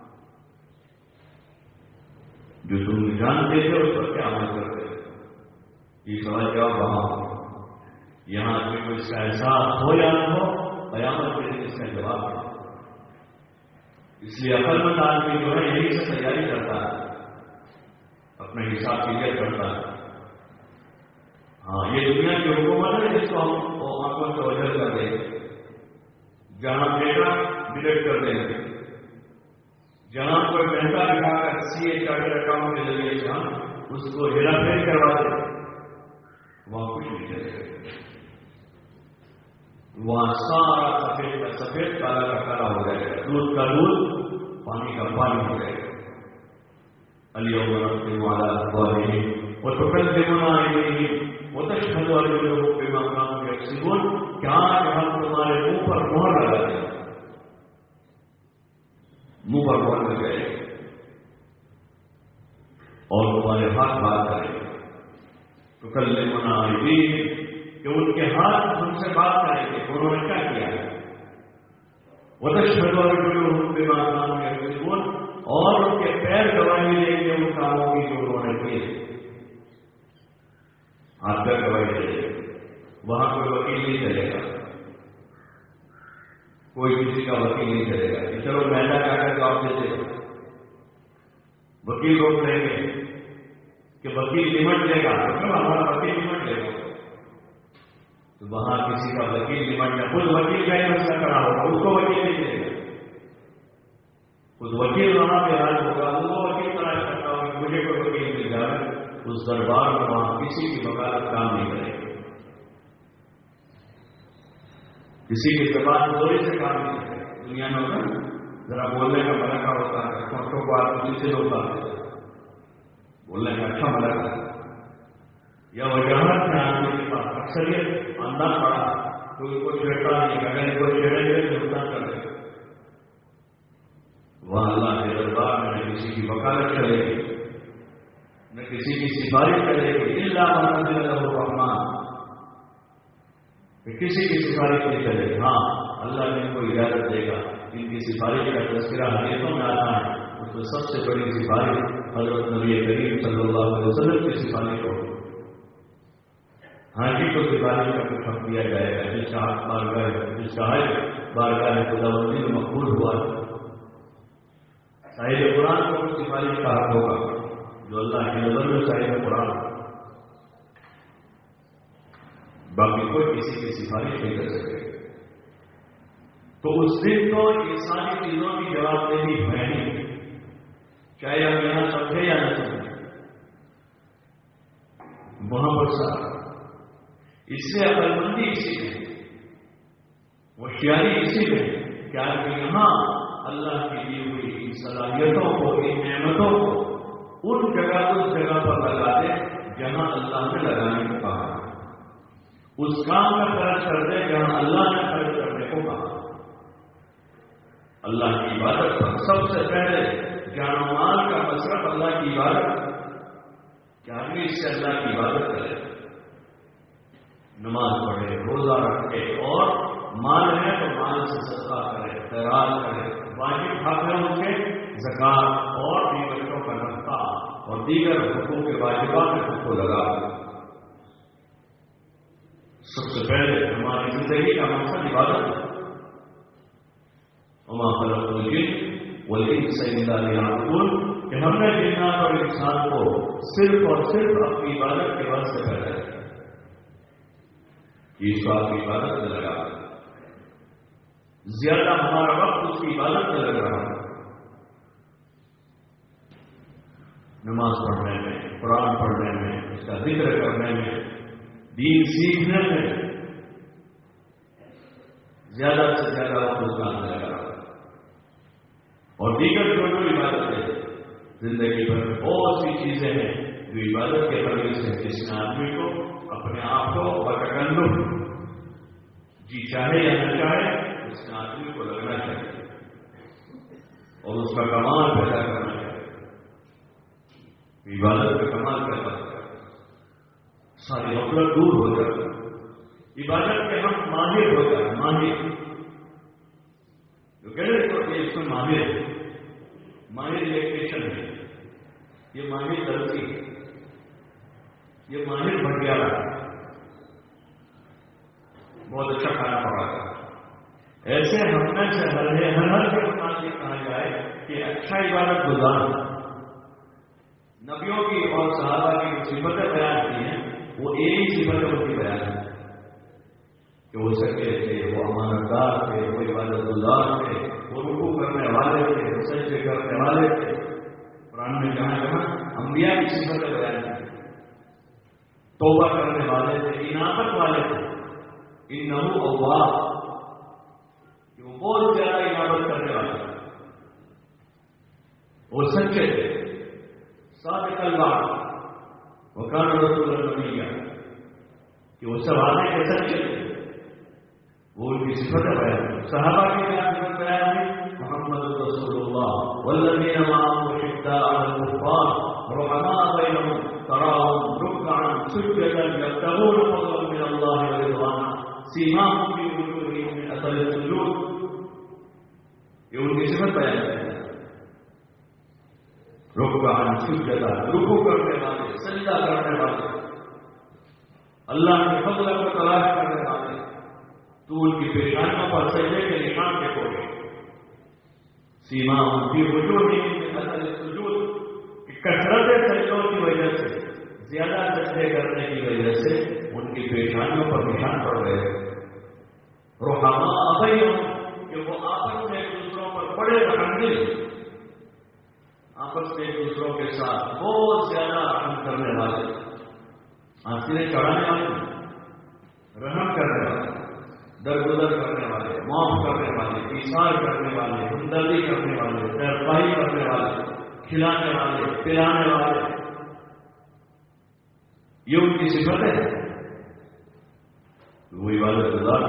جو تم جانتے تھے اس پر کیا عمل کرتے تھے، یہ سوال جواب وہاں یہاں کو اس کا احساس ہو یا نہ ہو، قیامت کے دن اس کا جواب ہے، اس لیے عقل مند آدمی جو ہے یہی سے تیاری کرتا ہے، اپنے حساب کلیئر کرتا ہے، ہاں یہ دنیا کی حکومت ہے جس کو ہم آنکھوں سے وجہ کر دیں گے، جہاں ڈیٹا ڈیلیٹ کر دیں گے، جہاں کوئی پیسہ دکھا کر سی اے چارٹر اکاؤنٹ کے ذریعے سے ہم اس کو ہیرا پھیری کروا دیں، وہاں کچھ نہیں چلے گا، وہاں سارا سفید کا سفید، کالا کا کالا ہو جائے گا، دودھ کا دودھ، پانی کا پانی ہو جائے گا، الیوم نختم علی افواہہم وتکلمنا ایدیہم وتشہد ارجلہم بما کانوا یکسبون، کیا ہم تمہارے منہ پر مہر لگا دیں، منہ پر مہر لگ جائے گی اور تمہارے ہاتھ بات کریں گے، تکلمنا ایدیہم، کہ ان کے ہاتھ ہم سے بات کریں گے انہوں نے کیا کیا ہے، وتشہد ارجلہم بما کانوا یکسبون، اور ان کے پیر گواہی دیں گے ان کاموں کی جو انہوں نے کیے، ہاتھ پیر گواہی دیں گے، وہاں کوئی وکیل نہیں چلے گا، کوئی کسی کا وکیل نہیں چلے گا کہ چلو میدا کا کر جواب دیتے ہو، وکیل روک لیں گے کہ وکیل نمٹ لے گا، تو ہمارا وکیل نمٹ لے گا، تو وہاں کسی کا وکیل نمٹ لے، خود وکیل کا ہی مسئلہ کھڑا ہوگا، اس کو وکیل نہیں دے گا، خود وکیل وہاں پہ حال ہوگا، وہ وکیل تلاش کرتا ہوگا مجھے کوئی وکیل مل جائے، اس دربار میں وہاں کسی کی وکالت کام نہیں کرے گی، کسی کی زبان دوری سے کام نہیں کرے گی۔ دنیا میں ہوگا ذرا بولنے کا ملکہ ہوتا ہے، ٹھوٹوں کو آپ کسی سے لوگ آتے ہیں بولنے کا اچھا ملکہ ہے، یا وجاہت میں آدمی کے پاس اکثریت انداز پڑا تو اس کو چھیڑتا نہیں، اگر کوئی چھیڑیں گے تو نقصان کر دے گا، وہاں اللہ کے دربار میں نہ کسی کی وکالت چلے گی، نہ کسی کی سفارش کرے گی، الا من اذن له الرحمن، کہ کسی کی سفارش نہیں چلے گی۔ ہاں اللہ نے ان کو اجازت دے گا، ان کی سفارش کا تذکرہ حدیثوں میں آتا ہے، اس میں سب سے بڑی سفارش حضرت نبی کریم صلی اللہ علیہ وسلم کی سفارش ہوگی۔ ہاں جی کو سفارش کا کچھ حق دیا جائے گا، جس کا حق بارگاہ جس کا حق بارگاہ خداوندی میں مقبول ہوا ہے، صاحب قرآن کو کچھ سفارش کا حق ہوگا، جو اللہ کی نظر میں صاحب قرآن، باقی کوئی کسی کی سفارش نہیں کر سکے۔ تو اس دن تو یہ ساری چیزوں کی جواب دہی ہے نہیں، چاہے ہم یہاں سمجھے یا نہ سمجھے، وہاں پر سارا اس سے عقل مندی اسی میں، ہوشیاری اسی میں کہ آدمی یہاں اللہ کی دی ہوئی ان صلاحیتوں کو، ان نعمتوں کو ان جگہ اس جگہ پر لگا دے جہاں اللہ نے لگانے کو کہا، اس کام میں خرچ کر دے جہاں اللہ نے خرچ کرنے کو کہا۔ اللہ کی عبادت پر سب سے پہلے جان و مال کا مصرف اللہ کی عبادت، کہ آدمی اس سے اللہ کی عبادت کرے، نماز پڑھے، روزہ رکھے، اور مال ہے تو مال سے صدقہ کرے، خیرات کرے، واجب حق ہے ان کے زکات اور دیگر کا نفقہ اور دیگر حقوق کے واجبات میں خود کو لگا۔ سب سے پہلے ہماری زندگی کا مقصد عبادت ہے، وما خلقت الجن والانس الا ليعبدون، کہ ہم نے جنات اور انسان کو صرف اور صرف اپنی عبادت کے واسطے پیدا کیا، اس کو آپ کی عبادت میں لگا، زیادہ ہمارا وقت اس کی عبادت میں لگ رہا ہے، نماز پڑھنے میں، قرآن پڑھنے میں، اس کا ذکر کرنے میں، دین سیکھنے میں زیادہ سے زیادہ وقت اس کا لگ رہا ہے، اور دیگر جو جو عبادتیں زندگی بھر میں بہت سی چیزیں ہیں جو عبادت کے حوالے سے جس نے آدمی کو اپنے آپ کو بتکلف جی چاہے یا نہ چاہے اس نے آدمی کو لگنا چاہیے اور اس کا کمال پیدا کرنا چاہیے، عبادت کا کمال پیدا کرنا ساری غفلت دور ہو جاتا ہے، عبادت کے ہم ماہر ہو جائے، ماہر جو کہہ رہے اس میں ماہر ہے، ماہر الیکٹریشن ہے، یہ ماہر درزی ہے، یہ ماہر بھٹیارا ہے، بہت اچھا کھانا پکا ہے، ایسے ہم میں سے ہر ہے ہر ہر کے مقام یہ کہا جائے کہ اچھا عبادت گزار، نبیوں کی اور صحابہ کی جو صفتیں بیان کی ہیں وہ ایک ہی صفت ان کی بیان ہے کہ وہ سچے تھے، وہ امانتدار تھے، وہ عبادت گزار تھے، وہ رکوع کرنے والے تھے، وہ سجدے کرنے والے تھے، قرآن میں جہاں جہاں انبیاء کی صفتیں بیان کی، توبہ کرنے والے تھے، انابت والے تھے، انہو اواب، کہ وہ بہت زیادہ انابت کرنے والے تھے، وہ سچے تھے، صادق الوعد، وکان رسول النبی، کہ وہ سب آنے کے سچے تھے، وہ ان کی صفت بیان، صحابہ کی کیا صفت بیان ہے؟ محمد رسول اللہ والذین معه شداء علی الکفار رحماء بینهم تراهم رکعا سجدا یبتغون فضلا من اللہ ورضوانا سیماهم فی وجوہہم من اثر السجود، یہ ان کی صفت بیان ہے، رکعا سجدا، رکوع کرنے والے، سجدہ کرنے والے، اللہ کے فضل کو تلاش کرنے والے، تو ان کی پیشانیوں پر سجدے کے نشان کے کوڑے، سیما ان کی وجوہ میں اثر سجود، کثرت سجدوں کی وجہ سے، زیادہ سجدے کرنے کی وجہ سے ان کی پیشانیوں پر نشان پڑ گئے. رحماء بینہم، کہ وہ آپس میں ایک دوسروں پر بڑے رحم دل، آپس میں ایک دوسروں کے ساتھ بہت زیادہ رحم کرنے والے، آنسیں چڑھانے والے، رحم کرنے والے، درگزر کرنے والے، معاف کرنے والے، ایثار کرنے والے، ہمدردی کرنے والے، خیرخواہی کرنے والے، کھلانے والے، پلانے والے، یہ ان کی صفت ہے. وہ عبادت گزار.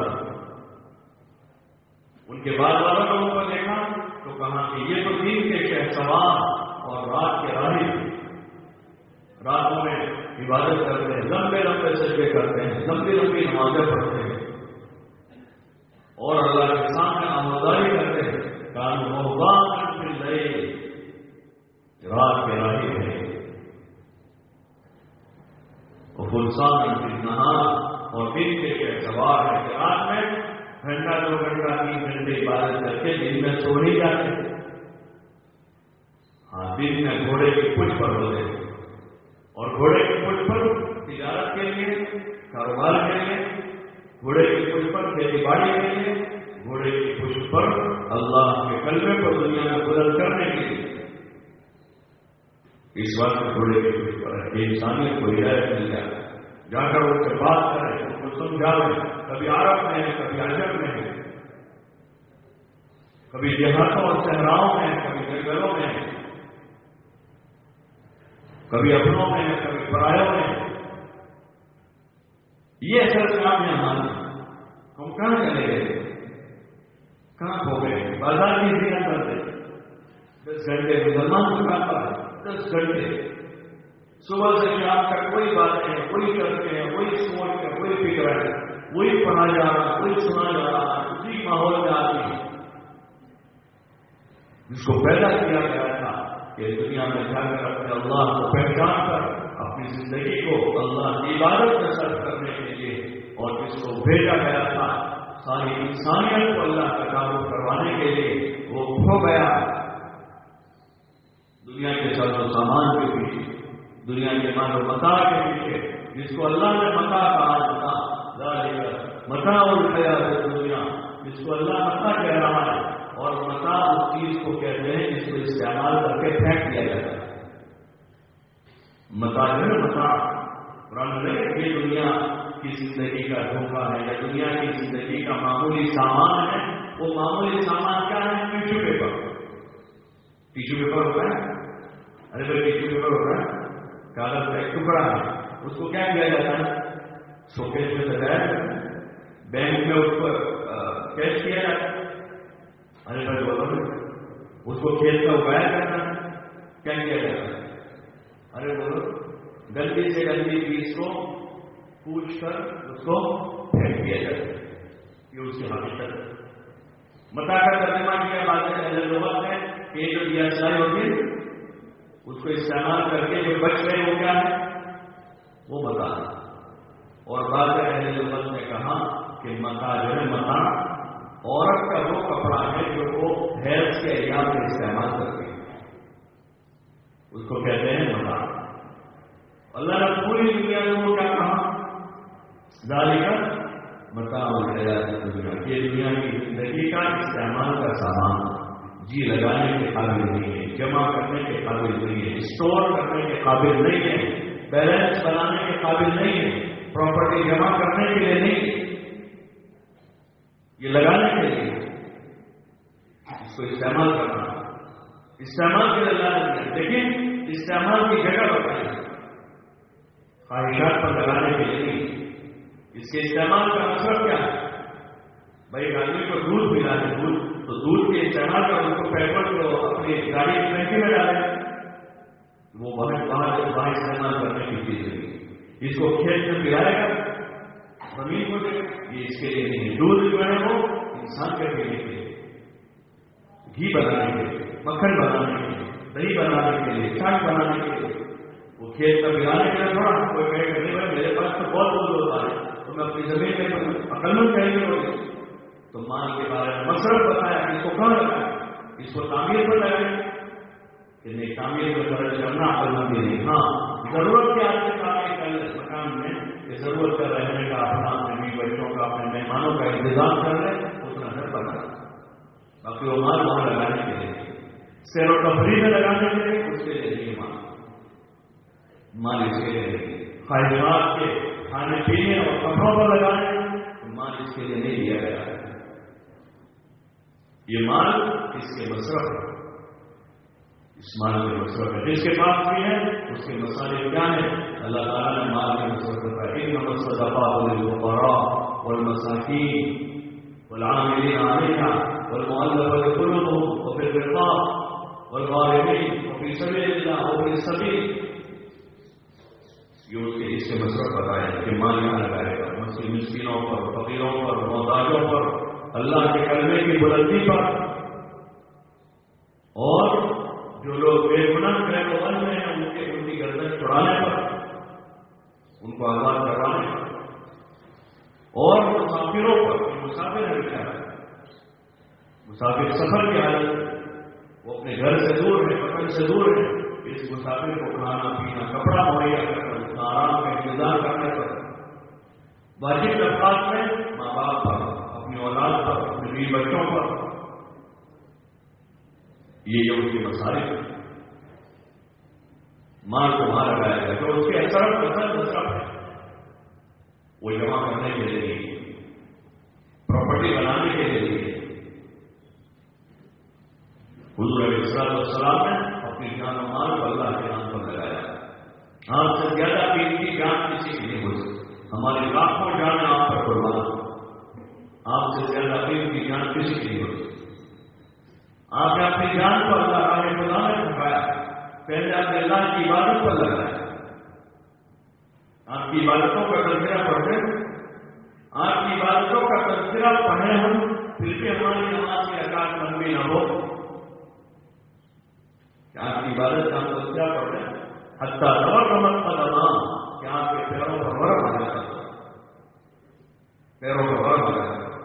ان کے بعد والوں لوگوں کو دیکھا تو کہا کہ یہ تو دین کے شہسوار اور رات کے راہی، راتوں میں عبادت کرتے ہیں، لمبے لمبے سجدے کرتے ہیں، لمبی لمبی نمازیں پڑھتے ہیں اور اللہ کے سامنے آمداری کرتے ہیں. کانوا محبان فی اللیل، رات کے راہی ہیں، اور فرسان فی النہار، اور دن کے شہسوار ہے کہ رات میں گھنٹہ دو گھنٹہ تین گھنٹے عبادت کر کے دن میں سو نہیں جاتے. ہاں، دن میں گھوڑے کی پچھ پر ہوتے ہیں، اور گھوڑے کی پچھ پر تجارت کے لیے، کاروبار کے لیے، گھوڑے کی پچھ پر کھیتی باڑی کے لیے، گھوڑے کی پچھ پر اللہ کے کلمے کو دنیا میں بلند کرنے کے لیے. اس وقت گھوڑے کی پچھ پر ہے کہ انسانیت کو ہدایت مل جائے، جا کر ان سے بات کریں، ان کو سمجھائیں. کبھی عرب میں ہے، کبھی عجم میں ہے، کبھی دیہاتوں اور صحراؤں میں ہے، کبھی جنگلوں میں ہے، کبھی اپنوں میں ہے، کبھی پرایوں میں ہے. یہ اصل کام ہے ہمارا. ہم کہاں چلے گئے، کہاں کھو گئے؟ بازار کی زیادہ کرتے دس گھنٹے مسلمان دکان پر، دس گھنٹے صبح سے شام تک وہی باتیں، وہی کرتے ہیں، وہی سوچ ہے، وہی فکر ہے، وہی پڑھا جا رہا، وہی سنا جا رہا، اسی ماحول میں آتی ہے جس کو پیدا کیا گیا تھا کہ دنیا میں جا کر اپنے اللہ کو پہچان کر اپنی زندگی کو اللہ کی عبادت میں صرف کرنے کے لیے، اور جس کو بھیجا گیا تھا ساری انسانیت کو اللہ کا تعارف کروانے کے لیے، وہ کھو گیا دنیا کے ساز و سامان کے پیچھے، دنیا کے مال و متاع کے پیچھے، جس کو اللہ نے متاع کہا تھا، متاع الحیات دنیا، جس کو اللہ متاع کہہ رہا ہے. اور متاع اس چیز کو کہتے ہیں جس کو استعمال کر کے پھینک دیا جاتا ہے. متاع ہے نا، متاع قرآن میں یہ دنیا کی زندگی کا دھوکہ ہے یا دنیا کی زندگی کا معمولی سامان ہے. وہ معمولی سامان کیا ہے؟ Tissue paper. ٹیشو پیپر ہوتا ہے، ارے بھائی ٹیشو پیپر ہوتا ہے، کاغذ کا ایک ٹکڑا ہے، اس کو کیا کیا جاتا ہے؟ شوکیس میں سجایا جاتا ہے، بینک میں اس کو کیش کیا جاتا ہے. ارے بھائی بولو، اس کو کھیت میں اگایا جاتا ہے، کیا کیا جاتا ہے؟ ارے بولو، گندی سے گندی چیز کو پوچھ کر اس کو پھینک دیا جاتا ہے. یہ اس کی حقیقت ہے. متاع کا ترجمہ کیا بات ہے اہل لغت میں کہ یہ جو دیا سلائی ہوتی ہے اس کو استعمال کر کے جو بچ گئے وہ کیا ہے؟ وہ متاع. اور بعض اہل لغت نے کہا کہ متاع جو ہے، متاع عورت کا وہ کپڑا ہے جو وہ حیض کے ایام میں استعمال کرتی ہے، اس کو کہتے ہیں متاع. اللہ نے پوری دنیا میں وہ کیا کہا؟ ذالک متاع الحیات الدنیا، یہ دنیا کی زندگی کا استعمال کا سامان، جی لگانے کے قابل نہیں ہے، جمع کرنے کے قابل نہیں ہے، اسٹور کرنے کے قابل نہیں ہے، بیلنس بنانے کے قابل نہیں ہے، پراپرٹی جمع کرنے کے لیے نہیں ہے، یہ لگانے کے لیے، اس کو استعمال کرنا، استعمال کے لیے اللہ نے، لیکن استعمال کی جگہ بتائی، خواہشات پر لگانے کے لیے نہیں. اس کے استعمال کا مطلب کیا ہے؟ بھائی ایک آدمی کو دودھ ملا ہے، دودھ تو دودھ کے استعمال کا اس کو پیپر کو اپنی گاڑی کی ٹینکی میں ڈالے، وہ بہت باہر باہر استعمال کرنے کی چیز نہیں. اس کو کھیت میں پلائے گا، زمین کو دے گا، یہ اس کے لیے نہیں ہے. دودھ جو ہے وہ انسان کے پینے کے لیے، گھی بنانے کے لیے، مکھن بنانے کے لیے، دہی بنانے کے لیے، چاٹ بنانے کے لیے. وہ کھیت میں پلانے کے لیے تھوڑا کوئی کہے کہ نہیں بھائی میرے پاس تو بہت دودھ ہوتا ہے تو میں اپنی زمین میں عقل چاہیے ہوگی. تو مال کے بارے میں مصرف بتایا، اس کو کہاں لگائے، اس کو تعمیر پر لگائے. کہ نیکامیت میں خرچ کرنا عقل مندی نہیں. ہاں ضرورت کے آدمی کام مکان میں کہ ضرورت کا رہنے کا اپنا اپنے بیوی بچوں کا اپنے مہمانوں کا انتظام کر لیں اتنا گھر بنا. باقی وہ مال وہاں لگانے کے لیے سیر و تفریح میں لگانے کے لیے اس کے لیے نہیں مال مال اس کے لیے خواہشات کے کھانے پینے اور کپڑوں پر لگانے مال اس کے لیے نہیں دیا گیا ہے. یہ مال اس کے مصرف ہے. اس مال کے مصرف ہے. جس کے پاس بھی ہے اس کے مسائل کیا ہیں؟ اللہ تعالیٰ نے مال کے مصرف کا ایک نمبر صدقات للفقراء والمساکین والعاملین علیہا والمؤلفۃ قلوبهم وفی الرقاب والغارمین وفی سبیل اللہ وابن السبیل. یہ اس کے اس کے مصرف بتایا کہ مال یہاں لگائے گا مسکین مسکینوں پر فقیروں پر محتاجوں پر اللہ کے کلمے کی بلندی پر اور جو لوگ بے گناہ غیر بن میں ہیں ان کے ان کی گردن چڑھانے پر ان کو آزاد کروانے پر اور مسافروں پر. مسافر ہے کیا ہے؟ مسافر سفر کی حالت وہ اپنے گھر سے دور ہے وطن سے دور ہے. اس مسافر کو کھانا پینا کپڑا مہیا کرنا اس کا آرام کا انتظام کرنے پر واجب طبقات میں ماں باپ پر اپنی اولاد پر اپنے بیوی بچوں پر یہ جو اس کی مسائل مال کو وہاں لگایا گیا تو اس کے اثر اثر مصرف ہے وہ جمع کرنے کے لیے پراپرٹی بنانے کے لیے. حضور علیہ الصلوۃ والسلام نے اپنی جان و مال کو اللہ کے نام پر لگایا. آپ سے زیادہ قیمتی جان کسی کی نہیں ہو سکتی. ہماری لاکھوں جانیں آپ پر قربان. آپ سے زیادہ قیمتی جان کسی کی نہیں ہو سکتی. آپ نے اپنی جان کو اللہ راہ خدا میں پھنسایا. پہلے آپ نے اللہ کی عبادت پر لگایا. آپ کی عبادتوں کا تذکرہ پڑھیں. آپ کی عبادتوں کا تذکرہ پڑھیں ہم پھر بھی ہماری نماز کی رکعت لمبی نہ ہو. آپ کی عبادت کا ہم تذکرہ پڑھیں حتیٰ تورمت قدمان کہ آپ کے پیروں پر ورم آ جاتا ہے. پیروں پر ورم آ جاتا ہے.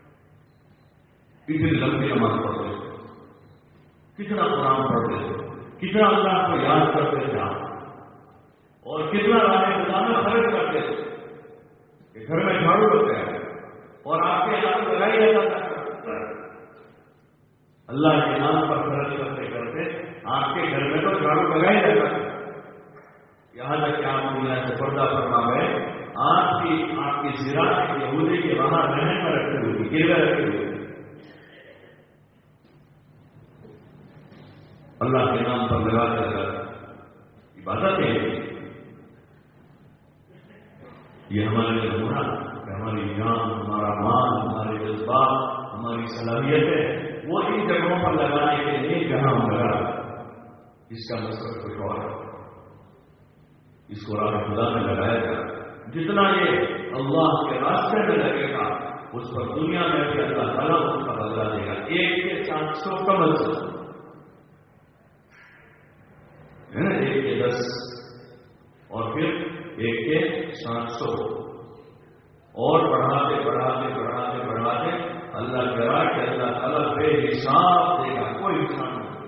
کتنی لمبی نماز پڑھتے ہیں, کتنا قرآن پڑھتے ہیں, کتنا اللہ کو یاد کرتے تھے آپ, اور کتنا راہ خدا میں خرچ کرتے تھے کہ گھر میں جھاڑو لگ گیا اور آپ کے ہاتھ لگائی جاتا تھا. اللہ کے نام پر خرچ کرتے کرتے آپ کے گھر میں تو جھاڑو لگائی جاتا تھا. یہاں تک کہ آپ دنیا سے پردہ فرما گئے. آپ کی آپ کی زراعت یہودی کے وہاں رہنے میں رکھی ہوئی تھی, گروے رکھی ہوئی تھی. اللہ کے نام پر لگا کر عبادت ہے. یہ ہمارے لیے ہونا کہ ہماری جان, ہمارا مال, ہمارے جذبات, ہماری صلاحیتیں وہ ان جگہوں پر لگانے کے لیے جہاں ہم لگا. اس کا مطلب کچھ اور ہے. اس کو راہ خدا میں لگایا گیا. جتنا یہ اللہ کے راستے میں لگے گا اس پر دنیا میں بھی اللہ تعالیٰ اس کا بدلا دے گا. ایک کے سات سو کم از کم ہے نا, ایک کے دس اور پھر ایک کے سات سو اور بڑھاتے بڑھاتے بڑھاتے بڑھاتے اللہ کرا کہ اللہ تعالیٰ بے حساب دے گا. کوئی حساب نہیں,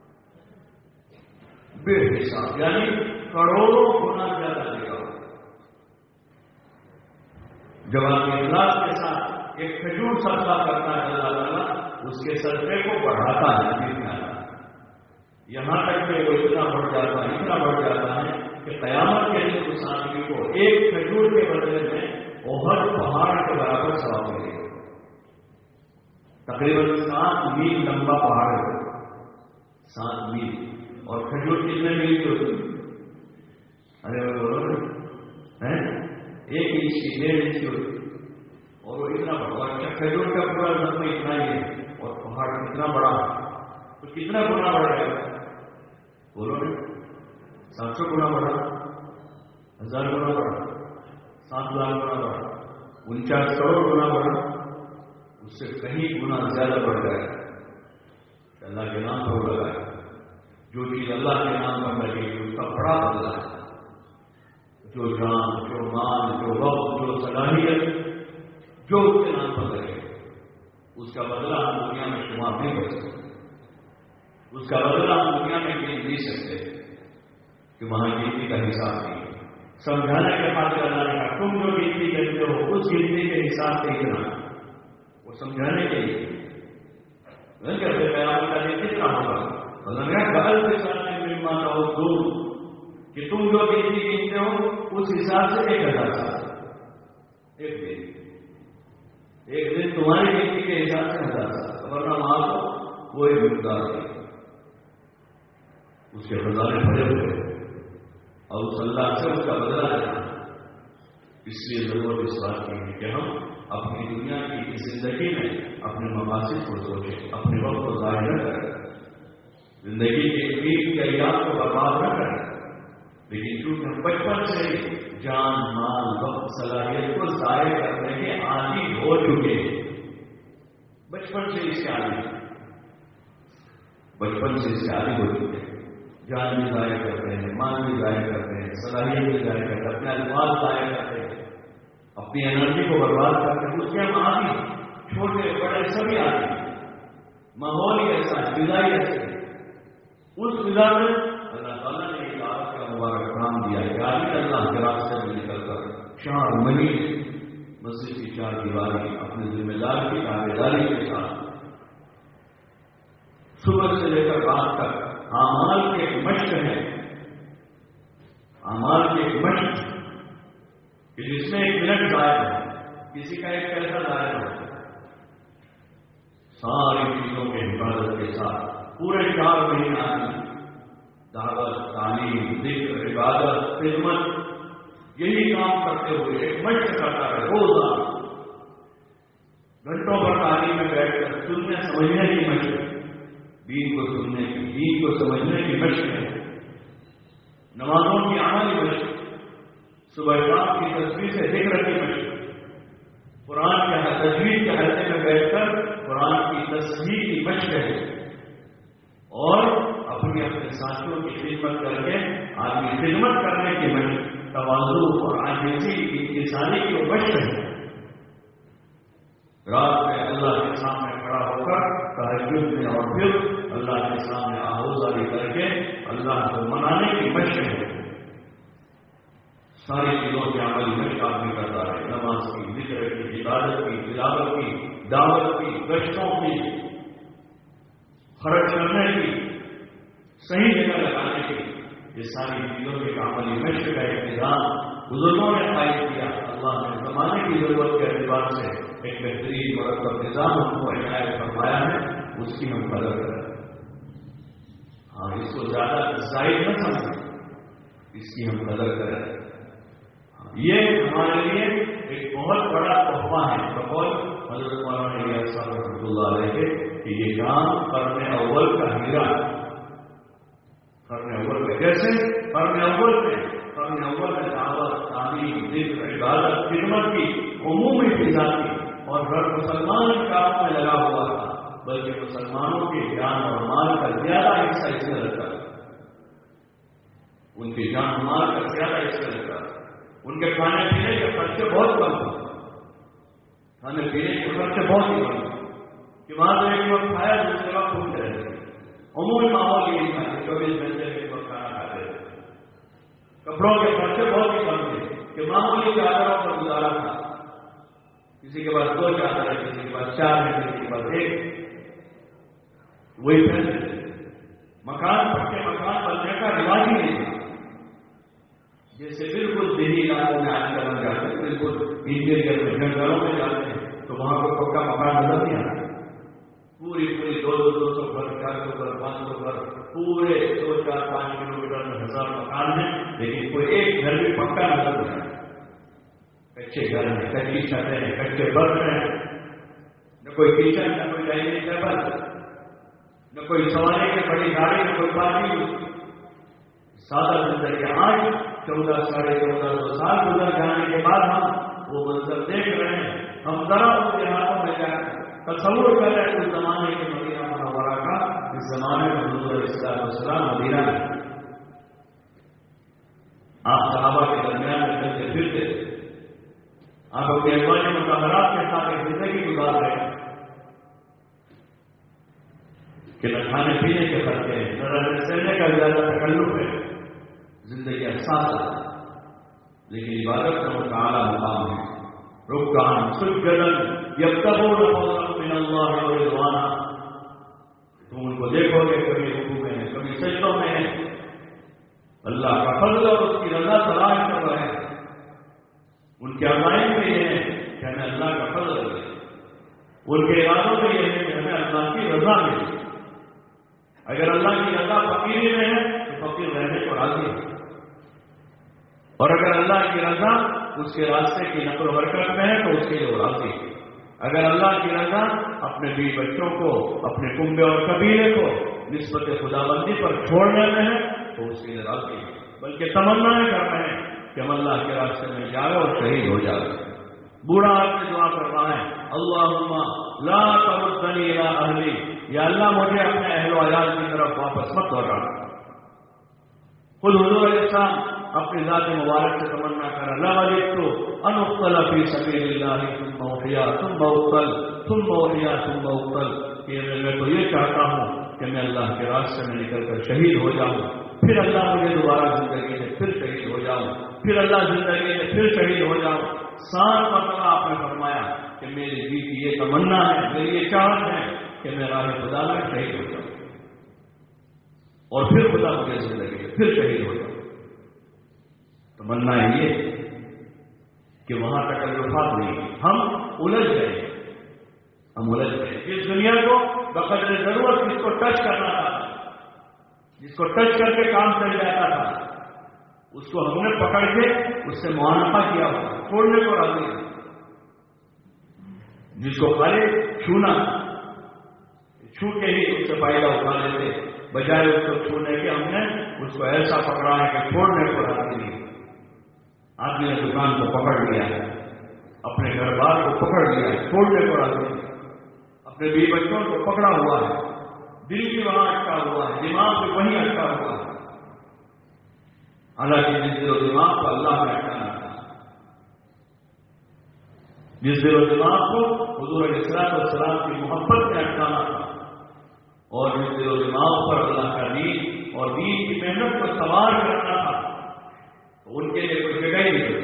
بے حساب یعنی کروڑوں گنا زیادہ دے گا. جب آپ کے اخلاص کے ساتھ ایک کھجور صدقہ کرتا ہے اللہ تعالیٰ اس کے صدقے کو بڑھاتا ہے. یہاں تک کہ وہ اتنا بڑھ جاتا ہے اتنا بڑھ جاتا ہے کہ قیامت کے دن اس آدمی کو ایک کھجور کے بدلے میں احد پہاڑ کے برابر ثواب ملے گا. تقریباً سات میل لمبا پہاڑ ہے, سات میل. اور کھجور کتنے میل کی ہوتی ہے؟ ارے بولو ایک انچ کی, ڈیڑھ انچ کی ہوتی ہے. اور وہ اتنا بڑا اچھا کھجور کا پورا لمبا اتنا ہی ہے اور پہاڑ اتنا بڑا تو کتنا گنا بڑھ جائے گا؟ بولو نا, سات سو گنا بڑھا, ہزار گنا بڑھا, سات لاکھ گنا بڑھا, انچاس کروڑ گنا بڑھا, اس سے کہیں گنا زیادہ بڑھ جائے گا. اللہ کے نام پر لگا جو چیز اللہ کے نام پر لگے گی اس کا بڑا بدلا ہے. جو جان, جو مال, جو وقت, جو صلاحیت جو اس کے نام پر لگے اس کا بدلا ہم دنیا میں شمار نہیں کر سکتے. اس کا بدلہ ہم دنیا میں نہیں دے سکتے کہ وہاں گنتی کا حساب نہیں. سمجھانے کے خاطر اللہ نے کہا تم جو گنتی کرتے ہو اس گنتی کے حساب سے اتنا، وہ سمجھانے کے لیے کہتے پیغام کا دن کتنا ہوگا. اللہ نے کہا بغل کے سامنے مہمان ہو دور کہ تم جو گنتی گنتے ہو اس حساب سے ایک ہزار سال ایک دن ایک دن تمہاری گنتی کے حساب سے ہزار سال، ورنہ وہاں کو وہ ایک مقدار ہے. اس کے خزانے بھرے ہوئے اور اس اللہ سے اس کا بدلہ لینا. اس لیے ضرورت اس بات کی ہے کہ ہم اپنی دنیا کی زندگی میں اپنے مقاصد کو سوچیں، اپنے وقت کو ضائع نہ کریں، زندگی کے عید کی ایام کو برباد نہ کریں. لیکن چونکہ ہم بچپن سے جان مال وقت صلاحیت کو ضائع کرنے کے عادی ہو چکے ہیں. بچپن سے اس کے عادی بچپن سے اس کے عادی ہو چکے ہیں. جان بھی ضائع کرتے ہیں، مال بھی ضائع کرتے ہیں، صلاحیت بھی ضائع کرتے ہیں، اپنے الفاظ ضائع کرتے ہیں، اپنی انرجی کو برباد کرتے ہیں. اس کے ہم عادی چھوٹے بڑے سبھی عادی. ماحول ہی ایسا ہے، غذا ہی ایسے ہے. اس غذا میں اللہ تعالیٰ نے ایک آپ کا مبارک کام دیا کہ آج اللہ کے راستے میں نکل کر چار مہینے مسجد کی چار دیواری اپنے ذمہ دار کی دعوے داری کے ساتھ صبح سے لے کر رات تک اعمال کے مشق ہے. اعمال کے مشق کہ جس میں ایک منٹ ضائع ہے، کسی کا ایک پیسہ ضائع ہو، ساری چیزوں کے حفاظت کے ساتھ پورے چار مہینے آدمی دعوت، تعلیم، ذکر، عبادت، خدمت یہی کام کرتے ہوئے ایک مشق کرتا ہے. روزانہ گھنٹوں پر تعلیم میں بیٹھ کر سننے سمجھنے کی مشق، دین کو سننے کی، دین کو سمجھنے کی مشق ہے. نمازوں کی عملی مشق، صبح شام کی تصویر سے ذکر کی مشق، قرآن کے تجوید کے حلقے میں بیٹھ کر قرآن کی تصحیح کی مشق ہے. اور اپنی اپنے ساتھیوں کی خدمت کر کے آدمی خدمت کرنے کی مشق، تواضع اور عاجزی کی ساری کی مشق ہے. رات میں اللہ کے سامنے کھڑا ہو کر تہجد میں اور پھر اللہ کے سامنے آہوزاری کر کے اللہ کو منانے کی مشق ہے. ساری چیزوں کی عملی مشق آدمی کرتا ہے. نماز کی، ذکر کی، عبادت کی، تلاوت کی، دعوت کی، گشتوں کی، خرچ کرنے کی، صحیح جگہ لگانے کی، یہ ساری چیزوں کے عملی مشق کا انتظام بزرگوں نے قائم کیا. اللہ نے زمانے کی ضرورت کے اعتبار سے ایک بہترین مرتب نظام ہم کو عنایت فرمایا ہے، اس کی ہم قدر کریں. ہاں، اس کو زیادہ زائد نہ سمجھیں، اس کی ہم قدر کریں. یہ ہمارے لیے ایک بہت بڑا تحفہ ہے. بقول حضرت مولانا الیاس صاحب رحمۃ اللہ علیہ کے کہ یہ کام قرن اول کا ہیرا، قرن اول کا جیسے قرن اول میں قرن اول میں دعوت، تعلیم، ذکر، عبادت، خدمت کی عمومی فضا کی اور ہر مسلمان کام میں لگا ہوا تھا، بلکہ مسلمانوں کے جان اور مال کا زیادہ حصہ اس میں لگتا ہے. ان کے جان و مال کا زیادہ حصہ لگتا ہے. ان کے کھانے پینے کے خرچے بہت کم تھے. کھانے پینے کے خرچے بہت ہی کم تھے کہ وہاں تو ایک وقت کھایا دوسرے وقت بھوک رہے تھے. عمومی ماحول یہی تھا کہ چوبیس گھنٹے میں ایک وقت کھانا کھاتے تھے. کپڑوں کے خرچے بہت ہی کم تھے کہ معمولی چادروں پر گزارا تھا. کسی کے پاس دو چادر ہے، کسی کے پاس چار ہے، کسی کے پاس ایک. وہی پہنتے تھے. مکان پکے مکان بننے کا رواج ہی نہیں تھا. جیسے بالکل دیہی علاقوں میں آج کل ہم جاتے ہیں، بالکل انٹیریئر میں جنگلوں میں جاتے ہیں تو وہاں کو پکا مکان نظر نہیں آتا. پوری پوری دو دو دو سو گھر، چار سو گھر، پانچ سو گھر، پورے دو چار پانچ کلو میٹر میں ہزار مکان ہیں، لیکن کوئی ایک گھر بھی پکا نظر نہیں آتا. کچے گھر ہیں، کچی چھتیں ہیں، کچے برف ہیں، نہ کوئی کچن، نہ کوئی ڈائننگ ٹیبل، نہ کوئی سواری کی بڑی گاڑی، نہ کوئی پارکنگ. سادہ زندگی. آج چودہ ساڑھے چودہ سو سال گزر جانے کے بعد ہم وہ منظر دیکھ رہے ہیں. ہم ذرا ان کے ہاتھوں میں جا کر تصور کر رہے ہیں اس زمانے کے مدینہ منورہ کا. اس زمانے میں حضور علیہ السلام مدینہ میں آپ صحابہ کے درمیان میں چلتے پھرتے، آپ اپنے ازواج مطہرات کے ساتھ ایک زندگی گزار رہے ہیں. کہ نہ کھانے پینے کے خرچے ہیں، نہ رہنے سہنے کا زیادہ تکلف ہے، زندگی احساس ہے، لیکن عبادت کا وہ اعلیٰ مقام ہے. رکعان سجدن یبتغون فضلا من اللہ ورضوانا. تم ان کو دیکھو گے کبھی رکوع میں ہیں، کبھی سجدوں میں ہیں، اللہ کا فضل اور اس کی رضا تلاش کر رہے ہیں. ان کے عقائد میں یہ ہے کہ ہمیں اللہ کا فضل ملے، ان کے ارادوں میں یہ ہے کہ ہمیں اللہ کی رضا ملے. اگر اللہ کی رضا فقیری میں ہے تو فقیر رہنے کو راضی ہے، اور اگر اللہ کی رضا اس کے راستے کی نقل و حرکت میں ہے تو اس کے لیے راضی ہے. اگر اللہ کی رضا اپنے بیوی بچوں کو، اپنے کنبے اور قبیلے کو نسبت خدا بندی پر چھوڑنے میں ہے تو اس کے لیے راضی ہے، بلکہ تمنا کر رہے ہیں کہ ہم اللہ کے راستے میں جائے اور شہید ہو جائے. بوڑھا آدمی دعا کر رہا ہے اللہم لا تردنی الی اہلی، یا اللہ مجھے اپنے اہل و عیال کی طرف واپس مت لوٹا. خود حضور علیہ السلام اپنی ذات مبارک سے تمنا کر اللہ وجدت ان اقتل فی سبیل اللہ ثم احیا ثم اقتل ثم احیا ثم اقتل. کہ میں تو یہ چاہتا ہوں کہ میں اللہ کے راستے میں نکل کر شہید ہو جاؤں، پھر اللہ مجھے دوبارہ زندگی میں پھر شہید ہو جاؤں، پھر اللہ زندگی میں پھر شہید ہو جاؤں. سات مرتبہ آپ نے فرمایا کہ میری جی کی یہ تمنا ہے، میری یہ چاہت ہے کہ میں راہ خدا میں شہید ہو جاؤں اور پھر خدا مجھے زندگی میں پھر شہید ہو جاؤں. تمنا یہ کہ وہاں تکلفات نہیں، ہم الجھ گئے، ہم الجھ گئے. اس دنیا کو بقدر ضرورت جس کو ٹچ کرنا تھا، جس کو ٹچ کر کے کام چل جاتا تھا، اس کو ہم نے پکڑ کے اس سے معانفہ کیا ہوا، چھوڑنے کو راضی ہے. جس کو خالی چھونا، چھو کے ہی اس سے فائدہ اٹھا لیتے، بجائے اس کو چھونے کے ہم نے اس کو ایسا پکڑا ہے کہ چھوڑنے کو راضی نہیں. آدمی نے دکان کو پکڑ لیا ہے، اپنے گھر بار کو پکڑ لیا ہے، چھوڑنے کو راضی نہیں. اپنے بیوی بچوں کو پکڑا ہوا ہے، دل بھی وہاں اٹکا ہوا ہے، دماغ بھی وہیں اٹکا ہوا ہے. حالانکہ جس دل و دماغ کو اللہ نے اٹکانا تھا، جس دل و دماغ کو حضور علیہ السلام کی محبت میں اٹکانا تھا، اور جس دل و دماغ پر اللہ کا دین اور دین کی محنت کو سوار کرنا تھا، ان کے لیے کوئی جگہ ہی نہیں.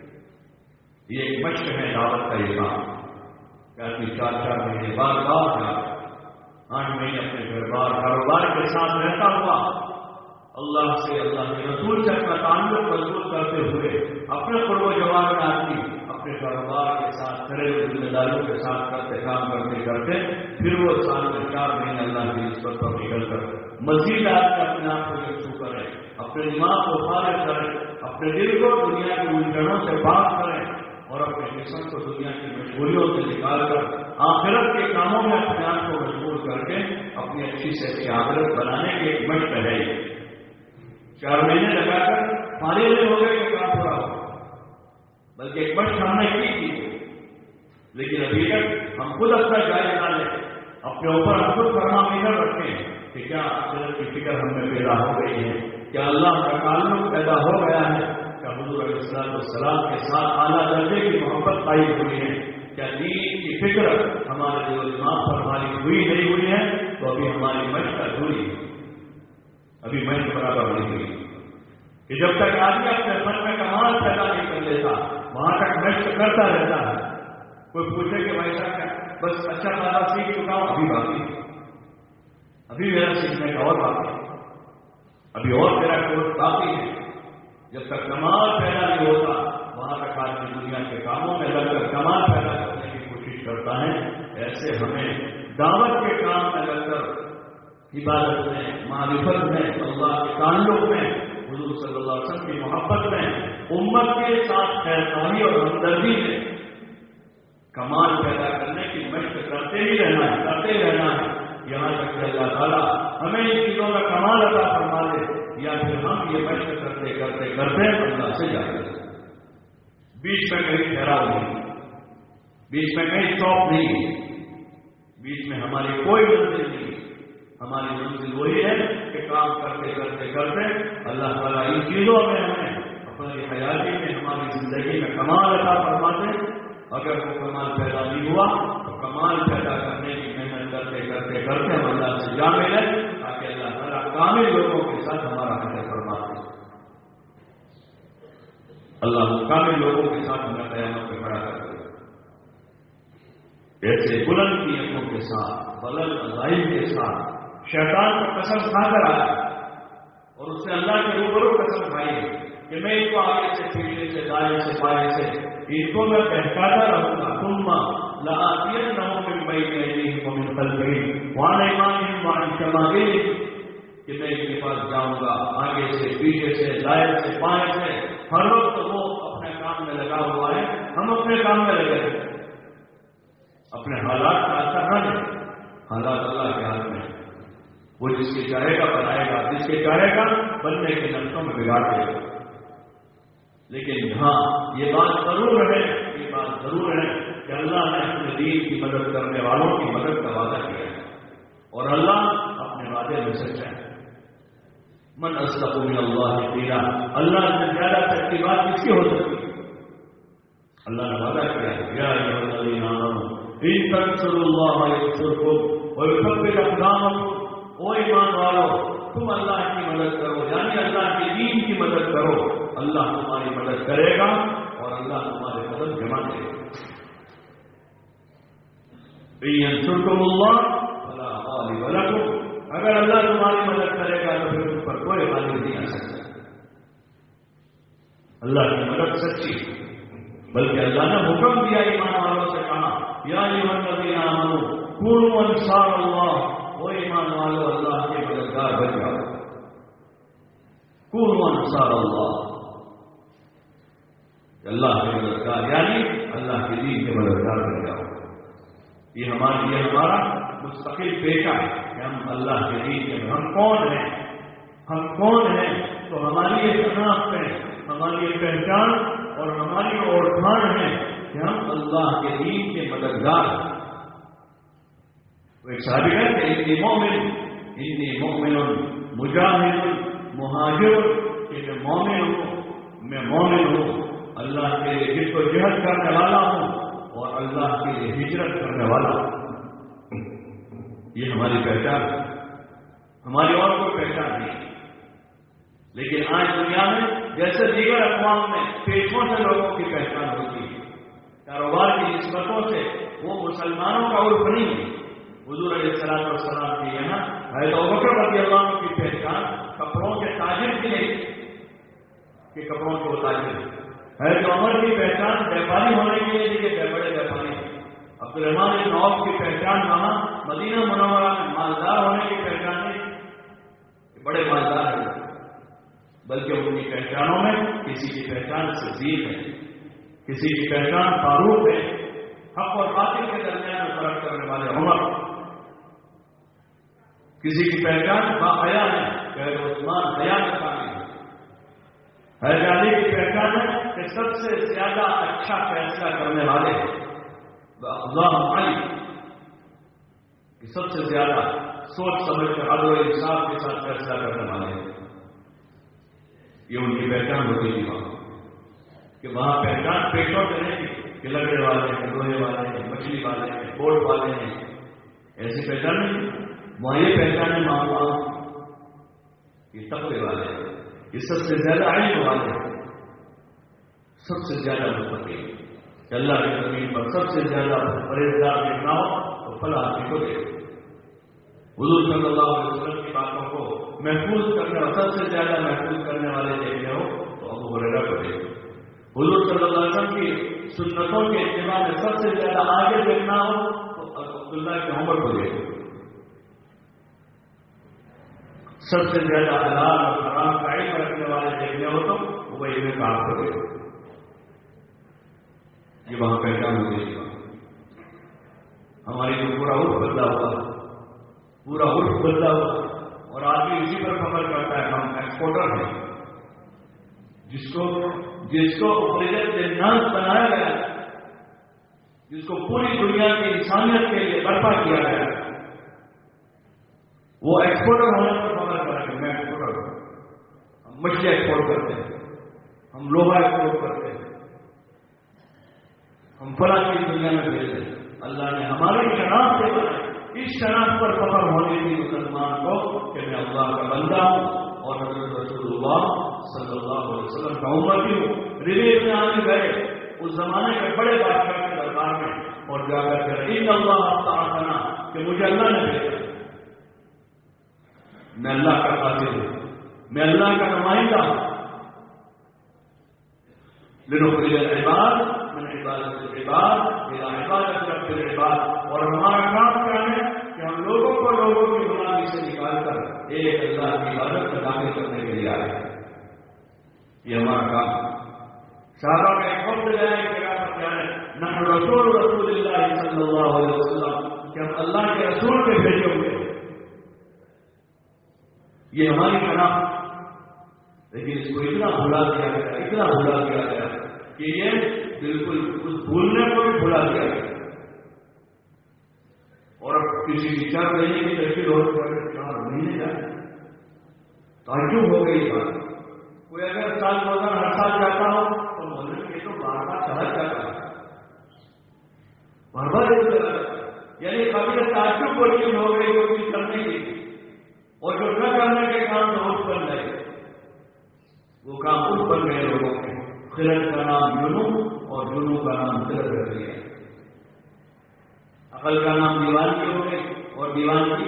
یہ ایک مشق ہے دعوت کا یہ کام کہ آدمی چار چار مہینے بار بار جا آٹھ مہینے اپنے گھر بار کاروبار کے ساتھ رہتا ہوا، اللہ سے، اللہ کے رسول سے اپنا تعلق مضبوط کرتے ہوئے اپنے قرب و جوار میں آدمی اپنے کاروبار کے ساتھ کھڑے ہوئے ذمہ داریوں کے ساتھ کرتے کام کرتے کرتے پھر وہ سال میں چار مہینے اللہ کی نسبت پر نکل کر مزید آدمی اپنے آپ کو یکسو کرے، اپنے دماغ کو فارغ کرے، اپنے دل کو دنیا کی الجھنوں سے پاک کریں اور اپنے جسم کو دنیا کی مشغولیوں سے نکال کر آخرت کے کاموں میں اپنے آپ کو مشغول کر کے اپنی اچھی سے اچھی آخرت بنانے کی ایک مشق ہے. چار مہینے لگا کر فارغ نہیں ہو گئے کہ کام پورا ہو، بلکہ ایک مشق ہم نے کی تھی. لیکن ابھی تک ہم خود اپنا جائزہ نہ لیں، اپنے اوپر ہم خود فرمانبردار رکھیں کہ کیا آخرت کی فکر ہم میں پیدا ہو گئی ہے، کیا اللہ کا تعلق پیدا ہو گیا ہے، کیا حضور علیہ السلام کے ساتھ اعلیٰ درجے کی محبت قائم ہوئی ہے، کیا دین کی فکر ہمارے دل و دماغ پر ہماری ہوئی نہیں ہوئی ہے. تو ابھی ہماری مشق ادھوری ہے، ابھی مشق برابر نہیں ہوئی. کہ جب تک آدمی اپنے من میں کمال پیدا نہیں کر لیتا وہاں تک مشق کرتا رہتا ہے. کوئی پوچھے کہ بھائی صاحب کیا بس اچھا خاصا سیکھ چکا ہوں، ابھی باقی ہے، ابھی میرا سیکھنے کا اور باقی ہے، ابھی اور میرا کورس باقی ہے. جب تک کمال پیدا نہیں ہوتا وہاں تک آدمی دنیا کے کاموں میں لگ کر کمال پیدا کرنے کی کوشش کرتا ہے. ایسے ہمیں دعوت کے کام میں لگ کر عبادت میں، معرفت میں، اللہ کے تعلق میں، حضور صلی اللہ علیہ وسلم کی محبت میں، امت کے ساتھ خیرخواہی اور ہمدردی میں کمال پیدا کرنے کی مشق کرتے ہی رہنا ہے، کرتے ہی رہنا ہے، یہاں تک کہ اللہ تعالیٰ ہمیں ان چیزوں کا کمال عطا فرما دے، یا پھر ہم یہ مشق کرتے کرتے کرتے اللہ سے جاتے ہیں. بیچ میں کہیں ٹھہراؤ نہیں، بیچ میں کہیں اسٹاپ نہیں ہے، بیچ میں ہماری کوئی منزل نہیں. ہماری منزل وہی ہے کہ کام کرتے کرتے کرتے اللہ تعالیٰ ان چیزوں میں ہمیں اپنی حیاتی میں، ہماری زندگی میں کمال عطا فرما دے. اگر وہ کمال پیدا نہیں ہوا تو کمال پیدا کرنے کی محنت کرتے کرتے کرتے ہم اللہ سے جا ملے تاکہ اللہ تعالیٰ کامل لوگوں کے ساتھ ہمارا حشر فرماتے ہیں. اللہ کامل لوگوں کے ساتھ ہمیں قیامت پہ کھڑا کر دے. ایسے بلند کی آنکھوں کے ساتھ بلند عزائم کے ساتھ شیطان کو قسم کھا کر آیا اور اس نے اللہ کے روبرو قسم کھائی کہ میں ان کو آگے سے پیچھے سے دائیں سے بائیں سے ان کو میں بہکاتا رہوں گا. ثم لآتینہم من بین ایدیہم ومن خلفہم وعن ایمانہم وعن شمائلہم کہ میں ان کے پاس جاؤں گا آگے سے پیچھے سے دائیں سے بائیں سے. ہر وقت وہ اپنے کام میں لگا ہوا ہے, ہم اپنے کام میں لگے ہیں. اپنے حالات کا اثر نہ لیں, حالات اللہ کے ہاتھ میں. وہ جس کے چاہے گا بنائے گا, جس کے چاہے گا بننے کے نقشوں میں بگاڑ دے گا. لیکن ہاں یہ بات ضرور ہے, یہ بات ضرور ہے کہ اللہ نے اپنے دین کی مدد کرنے والوں کی مدد کا وعدہ کیا ہے اور اللہ اپنے وعدے میں سچا ہے. من اصدق من اللہ قیلا, اللہ سے زیادہ سچی بات کس کی ہو سکتی ہے؟ اللہ نے وعدہ کیا ہے یا ایھا الذین آمنوا ان تنصروا اللہ ینصرکم ویثبت اقدامکم. او ایمان والو تم اللہ کی مدد کرو, یعنی اللہ کے دین کی مدد کرو, اللہ تمہاری مدد کرے گا اور اللہ تمہارے مدد جمع دے گا. ینصرکم اللہ فلا غالب لکم, اگر اللہ تمہاری مدد کرے گا تو پھر تم پر کوئی غالب نہیں آ سکتا. اللہ کی مدد سچی, بلکہ اللہ نے حکم دیا ایمان والوں سے, کہا یا ایھا الذین آمنوا کونوا انصار اللہ, وہ ایمان والو اللہ کے مددگار بن جاؤ. کونوا انصار اللہ, اللہ کے مددگار یعنی اللہ کے دین کے مددگار بن جاؤ. یہ ہماری یہ ہمارا مستقل پیشہ ہے کہ ہم اللہ کے دین کے. ہم کون ہیں, ہم کون ہیں تو ہماری یہ شناخت ہے, ہماری یہ پہچان اور ہماری اوڑھان ہے کہ ہم اللہ کے دین کے مددگار ہیں. وہ ایک صحابی ہے کہ انی مومن انی مومن مجاہد مہاجر, کہ میں مومن ہوں, میں مومن ہوں, اللہ کے لیے جس کو جہاد کرنے والا ہوں اور اللہ کے لیے ہجرت کرنے والا ہوں. یہ ہماری پہچان ہے, ہماری اور کوئی پہچان نہیں. لیکن آج دنیا میں جیسے دیگر اقوام میں پیشوں سے لوگوں کی پہچان ہوتی ہے, کاروبار کی نسبتوں سے, وہ مسلمانوں کا عرف نہیں ہے. حضور علیہ الصلوۃ والسلام کے یہاں حضرت ابوبکر رضی اللہ عنہ کی پہچان کپڑوں کے تاجر کی نہیں کہ کپڑوں کے وہ تاجر. حضرت عمر کی پہچان ویپاری ہونے کے لیے کہ بڑے ویپاری. عبد الرحمان بن عوف کی پہچان وہاں مدینہ منورہ میں مالدار ہونے کی پہچان نہیں کہ بڑے مالدار ہیں, بلکہ ان کی پہچانوں میں کسی کی پہچان صدیق ہے, کسی کی پہچان فاروق ہے, حق اور باطل کے درمیان میں فرق کرنے والے عمر, کسی کی پہچان باحیا ہے کہ عثمان حیا میں شامل ہے. حضرت علی کی پہچان ہے کہ سب سے زیادہ اچھا فیصلہ کرنے والے ہیں, اللہ علی کہ سب سے زیادہ سوچ سمجھ کر عدل و انصاف کے ساتھ فیصلہ کرنے والے ہیں. یہ ان کی پہچان ہوتی تھی وہاں, کہ وہاں پہچان پیشوں سے نہیں کہ لکڑے والے ہیں, لوہے والے ہیں, مچھلی والے ہیں, بوٹ والے ہیں, ایسی پہچان نہیں. وہاں یہ پہچان ہے معاملات یہ تقوی والے ہیں, یہ سب سے زیادہ علم والے ہیں, سب سے زیادہ متقی, کہ اللہ کی زمین پر سب سے زیادہ پرہیزگار دیکھنا ہو تو فلاں آدمی کو دیکھو. حضور صلی اللہ علیہ وسلم کی باتوں کو محفوظ کرنے اور سب سے زیادہ محفوظ کرنے والے دیکھنے ہو تو ابو ہریرہ کو دیکھو. حضور صلی اللہ علیہ وسلم کی سنتوں کے اتباع میں سب سے زیادہ آگے دیکھنا ہو تو عبداللہ کے عمر کو دیکھو. سب سے زیادہ حلال اور حرام کا علم رکھنے والے دیکھنے ہو تو وہ ابن کعب کو دیکھو. یہ وہاں پہچان ہو گئی. ہماری جو پورا عرف بدلا ہوا پورا عرف بدلا ہوا اور آدمی اسی پر فخر کرتا ہے. ہم ایکسپورٹر ہیں, جس کو جس کو اخرجت للناس بنایا گیا, جس کو پوری دنیا کی انسانیت کے لیے برپا کیا گیا, وہ ایکسپورٹر ہونے پر فخر کریں کہ میں ایکسپورٹر ہوں. ہم مچھلی ایکسپورٹ کرتے ہیں, ہم لوہا ایکسپورٹ کرتے ہیں, ہم فلاں چیز دنیا میں بھیجتے ہیں. اللہ نے ہماری شناخت سے بنائے. اس شناخت پر فخر ہونے کی مسلمان کو کہ میں اللہ کا بندہ ہوں اور حضرت رسول اللہ صلی اللہ علیہ وسلم کا امتی ہوں. ریلیز میں آنے گئے اس زمانے کے بڑے بادشاہ کے دربار میں اور جا کر کے ان اللہ تعالیٰ کہ مجھے اللہ نے بھیجا, میں اللہ کا قاصد ہوں, میں اللہ کا نمائندہ ہوں. لنخرج العباد من عبادت العباد الى عبادت رب العباد. اور ہمارا کام کیا ہے کہ ہم لوگوں کو لوگوں کی غلامی سے نکال کر ایک اللہ کی عبادت میں داخل کرنے کے لیے آئے. یہ ہمارا کام. صحابہ کا ایک وقت جائے کہ کیا ہے نحن رسول رسول اللہ صلی اللہ علیہ وسلم کہ ہم اللہ کے رسول کے بھیجے ہوئے. یہ ہماری شناخت. لیکن اس کو اتنا بھلا دیا گیا اتنا بھلا دیا گیا کہ یہ بالکل اس بھولنے کو بھی بھلا دیا گیا. اور اب کسی وچار نہیں کی تشکیل ہو چار مہینے جائے تعجب ہو گئی بات. کوئی اگر سال روزانہ ہر سال جاتا ہو تو مولوی کے تو بار بار چلا جاتا ہے, بار بار یعنی کبھی تعجب کو چیز ہو گئی وہ چیز کرنے کی اور جو نہ کرنے کے کام روز بن گئے وہ کام خود بن گئے لوگوں کے. خلط کا نام جنو اور جنو کا نام خلط رکھ لیا. عقل کا نام دیوان کی ہو گئی اور دیوان کی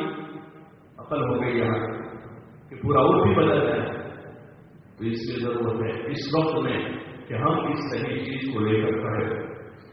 عقل ہو گئی یہاں کہ پورا اور بھی بدل جائے. تو اس کی ضرورت ہے اس وقت میں کہ ہم اس صحیح چیز کو لے کر کھڑے ہیں,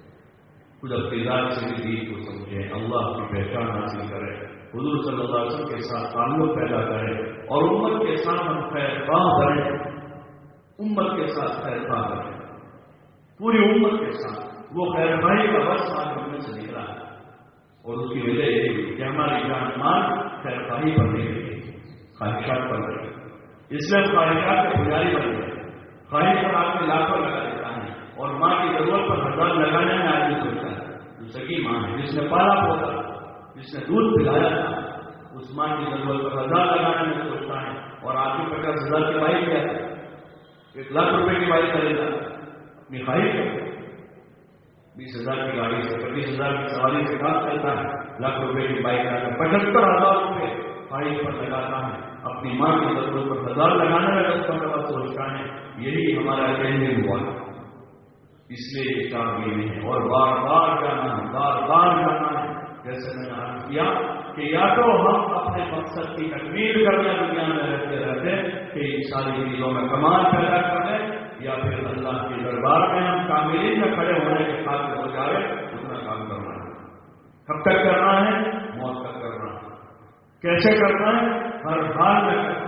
خود اقتدار سے بھی دین کو سمجھیں, اللہ کی پہچان حاصل کریں, حضور صلی اللہ علیہ وسلم کے ساتھ تعلق پیدا کریں اور امت کے ساتھ ہم خیر خواہ بنیں. امت کے ساتھ خیر خواہ بنیں, پوری امت کے ساتھ. وہ خیر خواہی کا بس آج ہم میں سے نکلا ہے اور اس کی وجہ یہ ہوئی کہ ہماری جان مان خیر خواہی پر نہیں رہی, خواہشات پر رہی. اس لیے خواہشات کے پجاری بن گئے. خواہش پر آدمی لاکھوں لگا دیتا ہے اور ماں کی ضرورت پر ہزار لگانے میں آدمی سوچتا ہے. جو سکی ماں ہے جس نے پالا پوتا جس نے دودھ پلایا تھا اس ماں کی ضرورت پر ہزار لگانے میں سوچتا ہے اور آدمی پچاس ہزار کی بائک لیا تھا, ایک لاکھ روپے کی بائک کرے گا اپنی خواہش کرے. بیس ہزار کی گاڑی سے پچیس ہزار کی سواری سے کام کرتا ہے, لاکھ روپے کی بائک لا کر پچہتر ہزار روپے خواہش پر لگاتا ہے. اپنی ماں کی ضرورت پر ہزار لگانے میں رستہ کا سوچتا ہے. یہی ہمارا کہنے ہوا ہے. اس لیے یہ کام یہ نہیں ہے اور بار بار جانا ہے, بار بار جانا ہے. جیسے میں نے عرض کیا کہ یا تو ہم اپنے مقصد کی تکمیل کرنے دنیا میں رہتے رہتے کہ ان ساری چیزوں میں کمال پیدا کر لیں, یا پھر اللہ کے دربار میں ہم کاملین میں کھڑے ہونے کے خاطر ہو جائے اتنا کام کرنا ہے. کب تک کرنا ہے؟ موت تک کرنا ہے. کیسے کرنا ہے؟ ہر حال میں کرنا.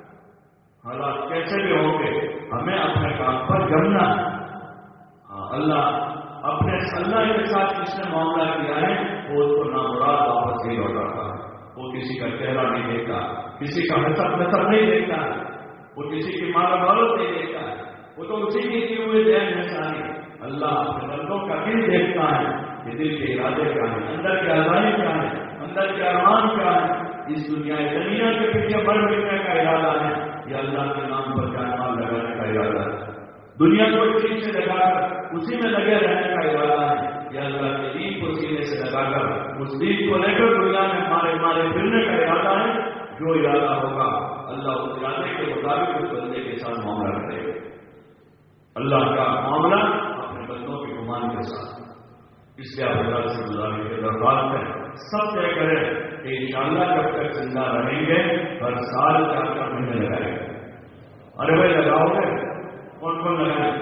حالات کیسے بھی ہوں گے ہمیں اپنے کام پر جمنا ہے. ہاں اللہ اپنے اللہ کے ساتھ جس نے معاملہ کیا ہے وہ اس کو نامراد واپس نہیں لوٹاتا ہے. وہ کسی کا چہرہ نہیں دیکھتا, کسی کا حسب نصب نہیں دیکھتا ہے, وہ کسی کی مال دولت نہیں دیکھتا ہے, وہ تو اسی کی دیے ہوئے ذہن میں ساری. اللہ اپنے بندوں کا دل دیکھتا ہے کہ دل کے ارادے کیا ہیں, اندر کے آزادی کیا ہے, اندر کے ارمان کیا ہے. اس دنیا دنیا کے پیچھے بڑھ ملنے کا ارادہ ہے یا اللہ کے نام پر جان مال لگانے کا ارادہ ہے. دنیا کو ایک چیز سے لگا کر اسی میں لگے رہنے کا ارادہ ہے یا اللہ کے دین کو سینے سے لگا کر اس دین کو لے کر دنیا میں مارے مارے پھرنے کا ارادہ ہے. جو ارادہ ہوگا اللہ اس ارادے کے مطابق اس بندے کے ساتھ معاملہ کرے گا. اللہ کا معاملہ اپنے بندوں کے گمان کے ساتھ. اس لیے آپ اللہ سے گزارش کے درخواست ہے سب طے کریں کہ انشاءاللہ جب تک زندہ رہیں گے ہر سال چار چار مہینے لگائیں گے. ارے بھائی لگاؤ گے, کون کون لگائیں؟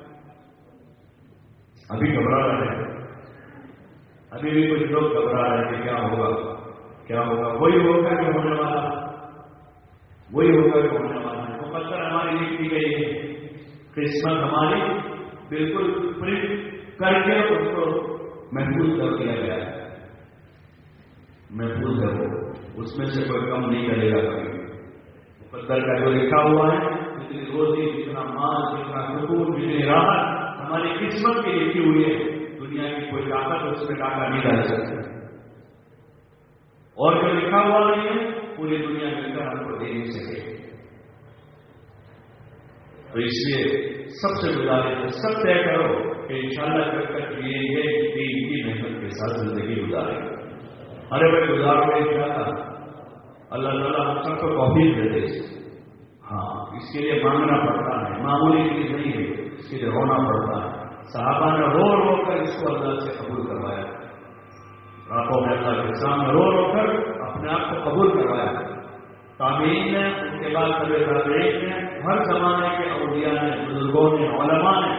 ابھی گھبرا رہے ہیں, ابھی بھی کچھ لوگ گھبرا رہے ہیں کہ کیا ہوگا کیا ہوگا. وہی ہوگا جو ہونے والا, وہی ہوگا جو ہونے والا ہے. مقدر ہماری لکھ دی گئی ہے, قسمت ہماری بالکل پرنٹ کر کے اس کو محفوظ کر دیا گیا ہے. محفوظ ہے وہ, اس میں سے کوئی کم نہیں کرے گا کبھی. مقدر کا جو لکھا ہوا ہے جتنی روزی, جتنا مال, جتنا سکون, جتنی راحت ہماری قسمت کی لکھی ہوئی ہے, دنیا کی کوئی طاقت اس میں ڈاکہ نہیں ڈال سکتی. اور جو لکھا ہوا نہیں ہے پوری دنیا مل کر ہم کو دے نہیں سکے. تو اس لیے سب سے گزارش سب طے کرو کہ انشاءاللہ جب تک جیئیں گے دین کی محنت کے ساتھ زندگی گزاریں گے. ارے بھائی گزارو گے انشاءاللہ, اللہ تعالیٰ ہم سب کو توفیق دے دے. ہاں اس کے لیے مانگنا پڑتا ہے, معمولی چیز نہیں ہے, اس کے لیے رونا پڑتا ہے. صحابہ نے رو رو کر اس کو اللہ سے قبول کروایا, راتوں میں اللہ کے سامنے رو رو کر اپنے آپ کو قبول کروایا. تابعین نے, ان کے بعد طبع تابعین نے, ہر زمانے کے اولیاء نے, بزرگوں نے, علماء نے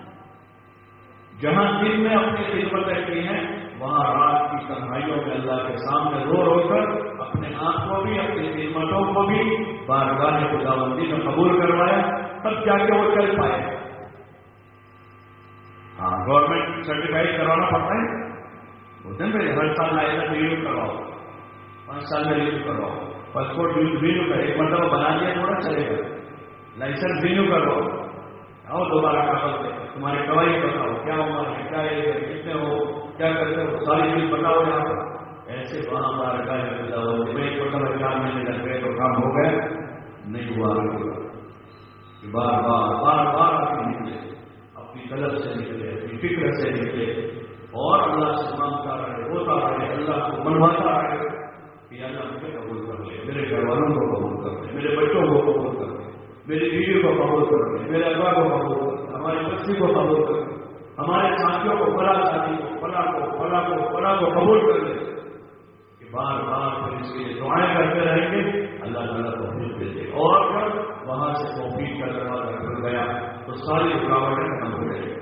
جہاں دن میں اپنی خدمتیں کی ہیں وہاں رات کی تنہائیوں میں اللہ کے سامنے رو رو کر اپنے آپ کو بھی اپنی خدمتوں کو بھی بارگاہ خداوندی میں قبول کروایا, تب جا کے وہ چل پائے. ہاں گورنمنٹ سرٹیفائڈ کروانا پڑتا ہے, بولتے ہیں بھائی ہر سال لائسنس رینیو کرواؤ, پانچ سال میں رینیو کرواؤ, پاسپورٹ رینیو کر, ایک مرتبہ بنا دیا تھوڑا چلے گا, لائسنس رینیو کرواؤ, آؤ دوبارہ کاغذ دے, تمہاری گواہی بتاؤ, کیا عمر ہے, کیا ایج ہے, کتنے ہو, کیا کرتے ہو, ساری چیز بتاؤ یہاں پر. ایسے وہاں بار ایک مرتبہ چار مہینے لگ گئے تو کام ہو گیا نہیں ہوا, بار بار بار بار آپ نکلے, اپنی طلب سے نکلے, اپنی فکر سے نکلے اور اللہ سے مانگتا رہے, ہوتا رہے, اللہ کو منواتا رہے کہ اللہ مجھے قبول کر لے, میرے گھر والوں کو قبول کر لے, میرے بچوں کو قبول کر لے, میری بیوی کو قبول کر لے, میرے ابا کو قبول کر لے, ہماری بچی کو قبول کر لے, ہمارے ساتھیوں کو, فلاں ساتھی کو, فلاں کو, فلاں کو, فلاں کو قبول کر لے. کہ بار بار پھر اس کے لیے دعائیں کرتے رہیں گے, اللہ تعالیٰ توفیق دے دے. اور جب وہاں سے توفیق کا دروازہ کھل گیا تو ساری رکاوٹیں ختم ہو گئی.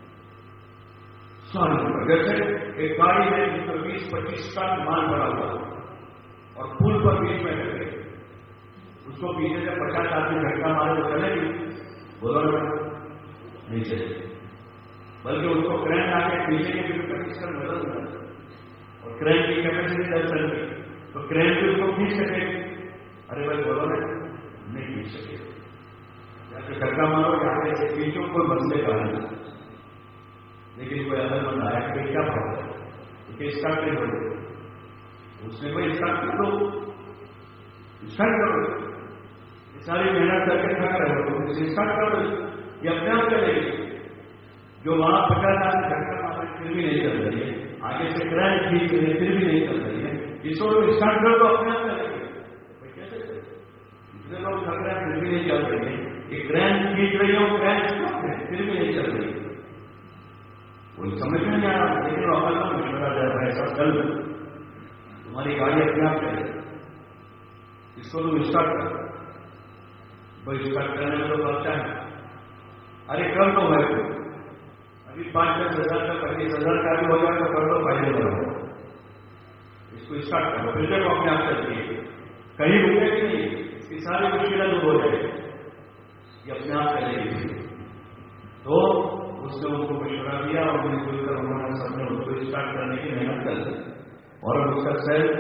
ساری جیسے ایک گاڑی میں جس پر بیس پچیس ٹن مال بڑا ہوا اور پل پر بیچ میں رہ گئے, اس کو پیچھے سے پچاس آدمی دھکا مارے تو چلے گی, بولو نہیں چلے, بلکہ اس کو کرنٹ آ کے پیچھے کے بھی پچیس ٹن بدل دیا اور کرنٹ کی کیپیسٹی دس ٹن کی, تو کرنٹ بھی اس کو کھینچ سکے گی. ارے بھائی بولو نہیں کھینچ سکے, یا تو دھکا مارو یا سے کھینچو, کوئی مسئلے کا نہیں. لیکن کوئی عمل بند آیا کہ کیا پڑتا ہے, کیونکہ اسٹارٹ نہیں ہو رہی, اس نے کوئی اسٹارٹ کر دو, اسٹارٹ کرو, ساری محنت کر کے تھک رہے ہو تو اسے اسٹارٹ کر دو, یہ اپنے آپ چلے گی. جو وہاں پچاس آدمی دھکا مار رہے پھر بھی نہیں چل رہی ہے, آگے سے کرنٹ کھینچ رہے پھر بھی نہیں چل رہی ہے, اس کو اسٹارٹ کر دو اپنے آپ چلے گی. کیسے اتنے لوگ تھک رہے ہیں پھر بھی نہیں چل رہی ہے, یہ کرنٹ کھینچ رہی ہو, کرنٹ پھر بھی نہیں چل رہی ہے, کوئی سمجھ نہیں آ رہا. لیکن وہ عمل میں مشورہ جائے گا, ایسا کل تمہاری گاڑی اپنے آپ چلے, اس کو تم اسٹارٹ کر, کوئی اسٹارٹ کرنے میں تو خرچہ ہے. ارے کر دو بھائی, ابھی پانچ دس ہزار کا پچیس ہزار کا بھی ہو جائے تو کر دو, فائدے بڑھو, اس کو اسٹارٹ کرو, پھر جب اپنے آپ چلتی ہے, کہیں رکے گی نہیں, اس کی ساری مشکلیں دور ہو جائے گی, یہ اپنے آپ چلے گی. تو اس نے ان کو مشورہ دیا اور مل جل کر انہوں نے سب نے اس کو اسٹارٹ کرنے کی محنت کر دی, اور اب اس کا سیل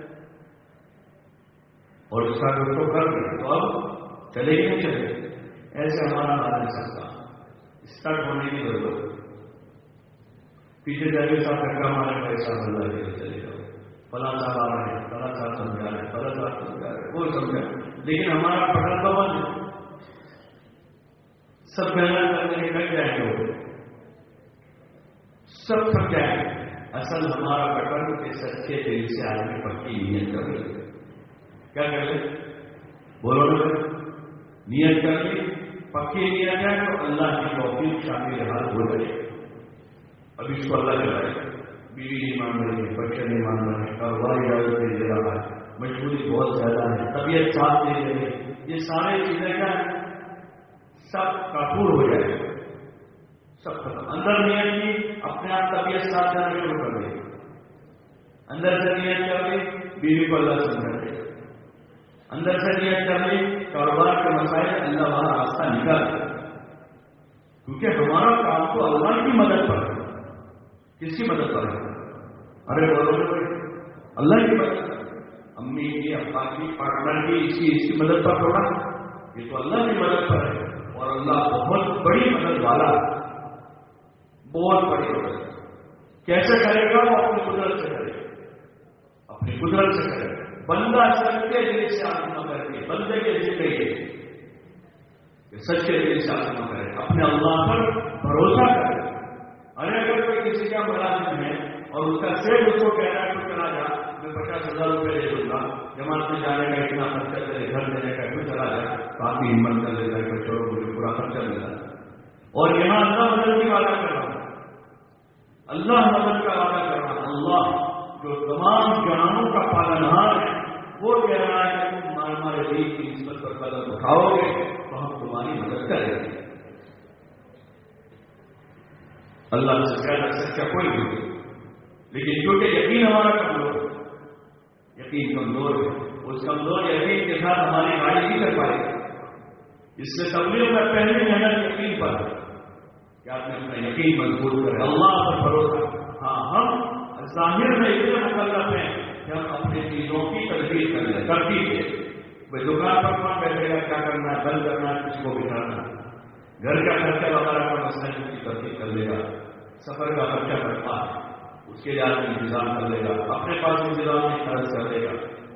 اور اس کا اس کو کر دیا, تو اب چلے گی نہیں چلے. ایسے ہمارا نہ نہیں سکتا, اسٹارٹ ہونے کی ضرورت ہے. پیچھے جائے صاحب دھکا مارے پیسہ اللہ کے لیے چلے جاؤ, فلاں صاحب آ رہے ہیں, فلاں صاحب سمجھا رہے ہیں, فلاں صاحب سمجھا رہے ہیں, کوئی سمجھا, لیکن ہمارا پکڑ تو بند ہے. سب محنت کرنے کے کٹ جائیں گے, سب تھک جائیں گے. اصل ہمارا پکڑ کے سچے دل سے آدمی پکی نیت کر لے. کیا کر لیں, بولو نا, نیت کر لی, پکی نیت ہے تو اللہ کی توفیق شامل حال ہو جائے. اب اس کو اللہ چلائے, بیوی نہیں مان رہی ہے, بچے نہیں مان رہے ہیں, کاروبار اجازت نہیں دے رہا ہے, مجبوری بہت زیادہ ہے, طبیعت ساتھ نہیں دے رہی, یہ سارے چیزیں کیا سب کافور ہو جائے, سب ختم. اندر نیت کی, اپنے آپ طبیعت ساتھ جانا شروع کر دے, اندر سے نیت کر لی, بیوی کو اللہ سمجھا دے, اندر سے نیت کر لی, کاروبار کے مسائل اللہ وہاں راستہ نکال دے, کیونکہ ہمارا کام تو اللہ کی مدد پر ہے. کس کی مدد پر ہے؟ ارے بولو بھائی, اللہ کی مدد, امی کی, ابا کی, پارٹنر کی, اس کی اس کی مدد پر تھوڑا, یہ تو اللہ کی مدد پر ہے. اور اللہ بہت بڑی مدد والا, بہت بڑی مدد. کیسے کرے گا وہ اپنی قدرت سے کرے, اپنی قدرت سے کرے. بندہ سب کے دل سے آدمی کر کے بندے کے ذکر کہ سچے دل سے عزم کرے، اپنے اللہ پر بھروسہ کرے۔ ارے اگر کوئی کسی کا ملازم ہے اور اس کا سیٹ اس کو کہہ رہا ہے تو چلا جا، میں پچاس ہزار روپئے دے دوں گا، جماعت میں جانے کا اتنا خرچہ کرے، گھر دینے کا تو چلا جائے، تو آپ کی ہمت کر لیتا ہے کہ چھوڑو مجھے پورا خرچہ ملا۔ اور یہاں اللہ مدد کی وعدہ کر رہا ہے، اللہ مدد کا وعدہ کر رہا ہے۔ اللہ جو تمام جہانوں کا پالنہار ہے وہ کہہ رہا ہے کہ تم ہمارے دین کی نسبت پر قدم اٹھاؤ گے تو ہم تمہاری مدد کریں گے۔ اللہ سے زیادہ سچا کوئی نہیں، لیکن کیونکہ یقین ہمارا کمزور ہے، یقین کمزور ہے، اس کمزور یقین کے ساتھ ہماری گاڑی نہیں کر پائے گا۔ اس سے تبلیغ میں پہلی محنت یقین پر ہے کہ آپ نے اپنا یقین مضبوط کرے، اللہ پر بھروسہ۔ ہاں ہم ظاہر میں اتنے مکلف ہیں کہ ہم اپنی چیزوں کی تدبیر کر لیں، ترتیب ہے۔ بھائی دکان پر کون بیٹھے گا، کیا کرنا ہے، بند کرنا ہے، کس کو بٹھانا ہے، گھر کا خرچہ وغیرہ کا مسئلہ اس کی ترتیب کر لے گا، سفر کا خرچہ کرتا ہے اس کے لیے آدمی انتظام کر لے گا، اپنے پاس انتظام نہیں خرچ کر لے گا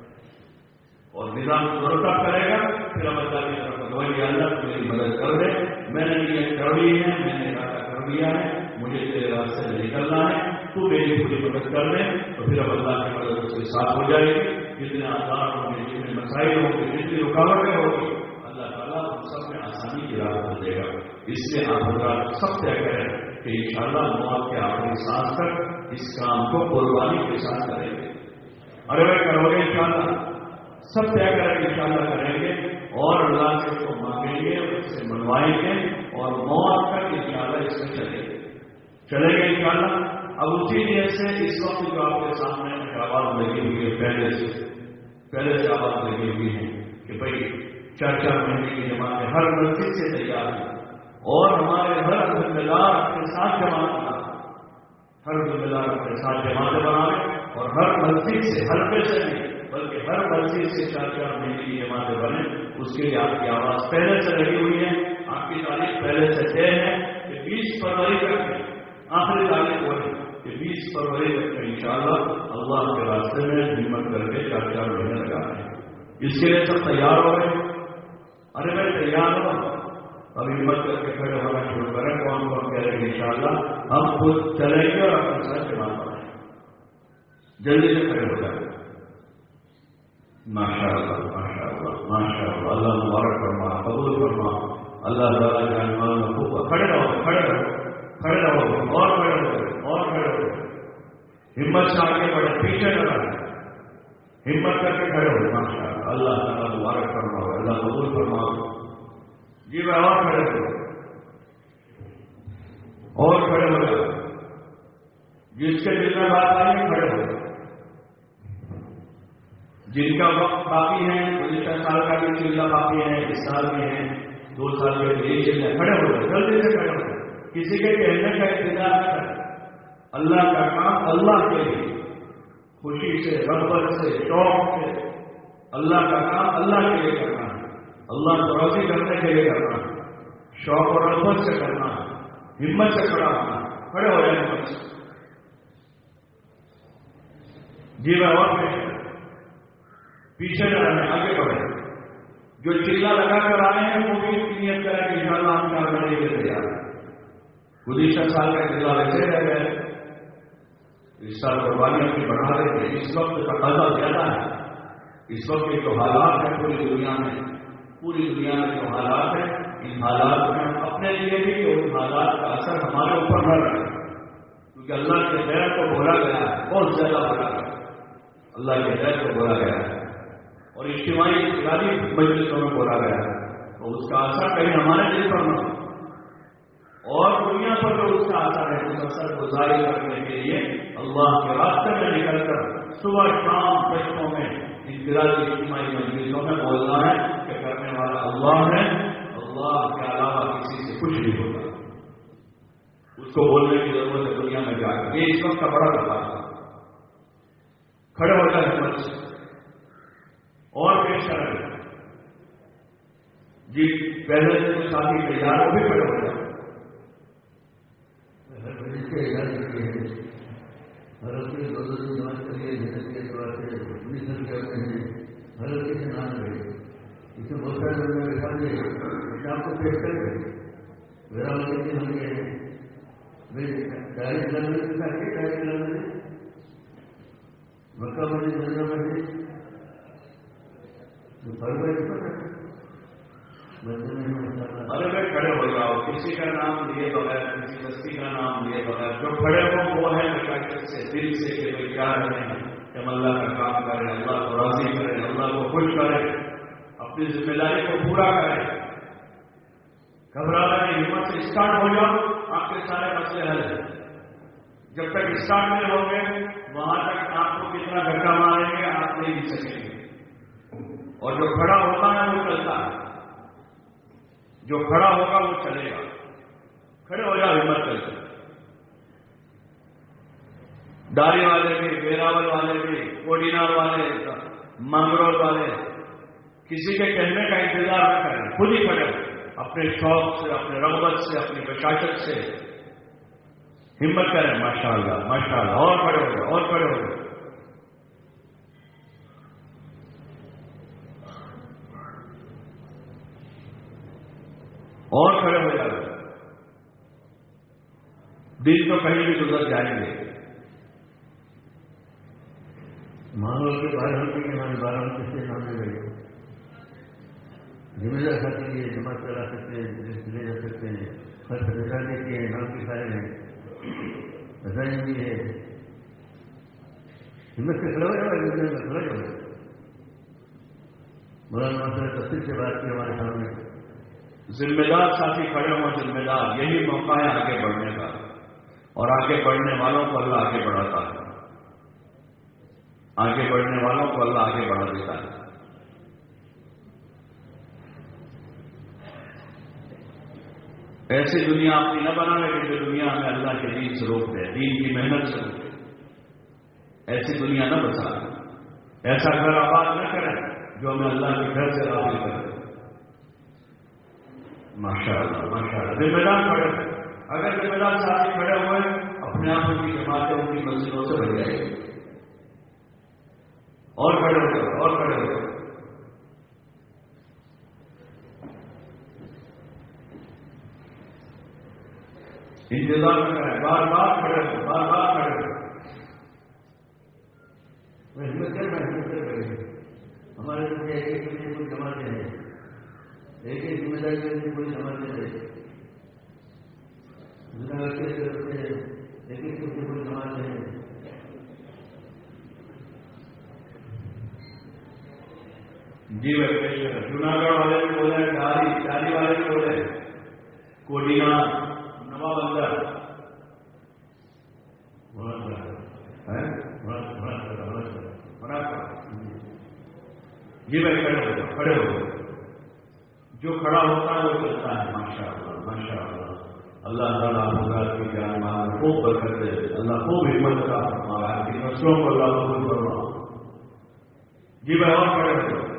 اور نظام مرتب کرے گا، پھر ہم اللہ کی طرف وہی اللہ میری مدد کر دے، میں نے یہ کر لی ہے، میں نے ارادہ کر دیا ہے، مجھے تیرے راستے سے نکلنا ہے، تو میری پوری مدد کر دے، تو پھر اب اللہ کی مدد اس کے ساتھ ہو جائے گی۔ جتنے آسان ہوں گے، جتنے مسائل ہوں گے، جتنی رکاوٹیں ہوگی، اللہ تعالیٰ ان سب میں آسانی کی راہ کر دے گا۔ اس لیے آپ حضرات سب طے کریں کہ انشاءاللہ موت کے آخری سانس تک اس کام کو قربانی کے ساتھ کریں گے۔ ارے بھائی کرو گے انشاءاللہ، سب طے کریں گے انشاءاللہ کریں گے، اور اللہ سے اس کو مانگیں گے، اس سے منوائیں گے، اور موت تک انشاءاللہ اس میں چلیں گے چلیں گے انشاءاللہ۔ اب اسی نیت سے اس وقت جو آپ کے سامنے آواز لگی ہوئی ہے، پہلے سے پہلے سے آواز لگی ہوئی ہے کہ بھائی چار چار مہینے کی جماعتیں ہر مسجد سے تیار ہیں، اور ہمارے ہر ذمہ دار اپنے ساتھ جماعت بنا ہر ذمہ دار اپنے ساتھ جماعتیں بنائیں، اور ہر مسجد سے، حلقے سے نہیں بلکہ ہر مسجد سے چار چار مہینے کی جماعتیں بنے۔ اس کے لیے آپ کی آواز پہلے سے لگی ہوئی ہے، آپ کی تاریخ پہلے سے طے ہے کہ بیس فروری تک آخری تاریخ وہ ہے کہ بیس فروری تک میں انشاءاللہ اللہ کے راستے میں ہمت کر کے چار چار مہینے لگانے ہیں۔ اس کے لیے سب تیار ہو گئے؟ ارے میں تیار ہوں، اب ہمت کر کے کھڑے ہونا شروع کریں۔ کون کون کہہ رہے ہیں انشاءاللہ ہم خود چلیں گے اور اپنے ساتھ جماعت بنائیں گے، جلدی سے کھڑے ہو جائیں گے۔ ماشاء اللہ ماشاء اللہ ماشاء اللہ، اللہ مبارک فرما، قبول فرما، اللہ تعالیٰ جانمان میں خوب کھڑے رہو کھڑے رہو کھڑے رہو اور کھڑے رہو اور کھڑے رہو، ہمت سے آگے بڑھے، پیچھے نہ رہے، ہمت کر کے کھڑے ہو۔ ماشاء اللہ، اللہ تعالیٰ مبارک فرما، اللہ قبول فرما۔ جی میں اور کھڑے ہو اور کھڑے ہو جائے، جس کے دل میں بات آئی ہے کھڑے ہو، جن کا وقت باقی ہے، گزشتہ سال کا بھی چلنا باقی ہے، اس سال بھی ہے، دو سال کے لیے چلنا، کھڑے ہو جائے، جلدی سے کھڑے ہو جائے، کسی کے کہنے کا انتظار نہ کریں۔ اللہ کا کام اللہ کے لیے، خوشی سے، رغبت سے، شوق سے، اللہ کا کام اللہ کے لیے کرنا ہے، اللہ کو راضی کرنے کے لیے کرنا ہے، شوق اور رغبت سے کرنا ہے، ہمت سے کھڑا ہونا ہے، کھڑے ہو جائیں ہمت سے۔ جی میں اور پیچھے نہ رہے، آگے بڑھے۔ جو چلا لگا کر آئے ہیں وہ بھی نیت کریں کہ انشاءاللہ ہم چار مہینے کے تیار ہیں۔ گزشتہ سال کا چلا ویسے رہ گئے، اس سال قربانیاں بھی بڑھا رہے تھے، اس وقت تقاضا زیادہ ہے، اس وقت کے جو حالات ہیں پوری دنیا میں پوری دنیا میں جو حالات ہیں، ان حالات میں ہم اپنے لیے بھی ان حالات کا اثر ہمارے اوپر نہ رہے، کیونکہ اللہ کے غیر کو بولا گیا ہے، بہت زیادہ بولا گیا ہے، اللہ کے غیر کو بولا گیا ہے، اور اجتماعی انفرادی مجلسوں میں بولا گیا ہے، تو اس کا اثر کہیں ہمارے دل پر نہ ہو، اور دنیا پر جو اس کا اثر ہے، اس اثر کو ظاہر کرنے کے لیے اللہ کے راستے میں نکل کر صبح شام کشتوں میں انفرادی اجتماعی مجلسوں میں بولنا ہے کہ کرنے والا اللہ ہے، اللہ کے علاوہ کسی سے کچھ نہیں ہوتا، اس کو بولنے کی ضرورت ہے دنیا میں جا کر۔ یہ اس وقت کا بڑا تقاضا ہے، کھڑے ہو جائے ہمت سے اور پیش کریں۔ جی پہلے سے جو ساتھی تیار وہ بھی کھڑے ہو جائے۔ حضرت کے دولت کی جانچ کریے، جنت کے اعتبار سے اپنی سنکھیا میں ہیں، حضرت کے نام رہے، اسے بہت سارے لوگوں نے دیکھا کہ اپنے آپ کو پیش کر کے میرا مطلب ہم یہ ہے بھائی ڈائریکٹ لگنے کے ساتھ ڈائریکٹ لگنے مکہ مسجد مدینہ مسجد جو فرق ہے ارے میں کھڑے ہو جاؤ، کسی کا نام لیے بغیر، کسی بستی کا نام لیے بغیر، جو کھڑے ہو وہ ہے مشاکل سے، دل سے کہ بھائی کیا رہے ہیں کہ ہم اللہ کا کام کریں، اللہ کو راضی کریں، اللہ کو خوش کریں، اپنی ذمہ داری کو پورا کریں. گھبرانا نہیں، ہمت سے اسٹارٹ ہو جاؤ، آپ کے سارے مسئلے حل ہیں. جب تک اسٹارٹ نہیں ہوں گے وہاں تک آپ کو کتنا دھکا ماریں گے آپ نہیں مل سکیں گے. اور جو کھڑا ہوتا ہے وہ چلتا ہے، جو کھڑا ہوگا وہ چلے گا. کھڑے ہو جاؤ، ہمت کر کے. داری والے بھی، ویراول والے بھی، کوڈینار والے، منگرول والے، کسی کے کہنے کا انتظار نہ کریں، خود ہی کھڑے ہو، اپنے شوق سے، اپنے رغبت سے، اپنی بشاشت سے ہمت کریں. ماشاء اللہ ماشاء اللہ. اور کھڑے ہو جاؤ، اور کھڑے ہو جاؤ. اور کھڑے ہو جاؤ. دن تو کہیں بھی گزر جائیں گے. مانگو کے بارہ ہوتے کہ ہمارے بارہ میں کس سے نام لے گئے ذمہ دار خاطر لیے جمع کرا سکتے ہیں، لے جا سکتے ہیں، خرچ بتا دیتے ہیں، نام کے سارے ہیں، بتائیں بھی ہے. ہمت سے کھڑا ہو جاؤ، کھڑا جاؤ. مولانا مسئلہ تفصیل سے بات کی ہمارے سامنے. ذمہ دار ساتھی کھڑے ہوں، ذمہ دار. یہی موقع ہے آگے بڑھنے کا، اور آگے بڑھنے والوں کو اللہ آگے بڑھاتا ہے. آگے بڑھنے والوں کو اللہ آگے بڑھا دیتا ہے. ایسی دنیا اپنی نہ بنانے کہ جو دنیا ہمیں اللہ کے دین سے روک دے، دین کی محنت سے روک دے. ایسی دنیا نہ بچا. ایسا گھر آباد نہ کریں جو ہمیں اللہ کے گھر سے راضی کرے. ماشاء اللہ ماشاء اللہ. ذمہ دار کھڑے ہوئے. اگر ذمہ دار ساتھی کھڑے ہوئے اپنے آپ ان کی جماعتیں ان کی مسجدوں سے بڑھ جائے گی. اور کھڑے ہو جائے، اور کھڑے ہو جائے. انتظار نہ کریں، بار بار کھڑے ہو، بار بار کھڑے ہو. ہمت کر میں ہمت کر رہے ہمارے ایک ایک کوئی جماعتیں ہیں، ایک ایک ذمہ داری کے لیے کوئی جماعتیں ہیں، ایک ایک کوئی جماعتیں ہیں. جی بھائی، جوناگڑھ والے بھی بولے، چالی چالی والے بھی بولے، کوڈینا، نوا بندر، جی بھائی کھڑے ہو جاؤ، کھڑے ہو جاؤ. جو کھڑا ہوتا ہے وہ چلتا ہے. ماشاء اللہ ماشاء اللہ. اللہ تعالیٰ حضرات کی جان مال خوب برکت دے، اللہ خوب ہمت کا فرمائے، آپ کی نسلوں کو اللہ قبول فرما. جی بھائی اور کھڑے ہو جاؤ.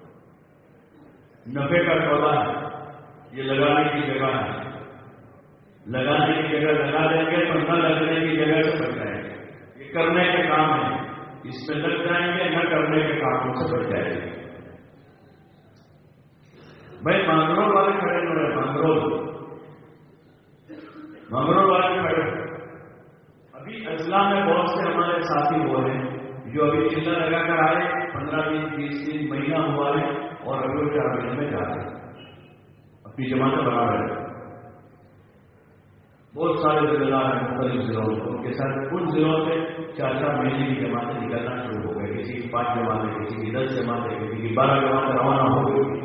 نفے کا سودا ہے، یہ لگانے کی جگہ ہے. لگانے کی جگہ لگا دیں گے تو نہ لگنے کی جگہ سے بچ جائیں گے. یہ کرنے کے کام ہے، اس میں لگ جائیں گے، نہ کرنے کے کاموں سے بچ جائیں گے. بھائی مانگرول والے کھڑے ہوئے، مانگرول مانگرول والے کھڑے. ابھی اسلام میں بہت سے ہمارے ساتھی ہوئے ہیں جو ابھی چلا لگا کر آئے، پندرہ دن بیس دن مہینہ ہوا ہے، اور ابھی چار مہینے میں جا رہے ہیں، اپنی جماعتیں بنا رہے ہیں. بہت سارے ضلع دار ہیں مختلف ضلعوں سے، ان کے ساتھ کچھ ضلعوں سے چار چار مہینے کی جماعتیں نکلنا شروع ہو گئے. کسی کی پانچ جماعتیں، کسی کی دس جماعتیں، کسی کی بارہ جماعتیں روانہ ہو گئی.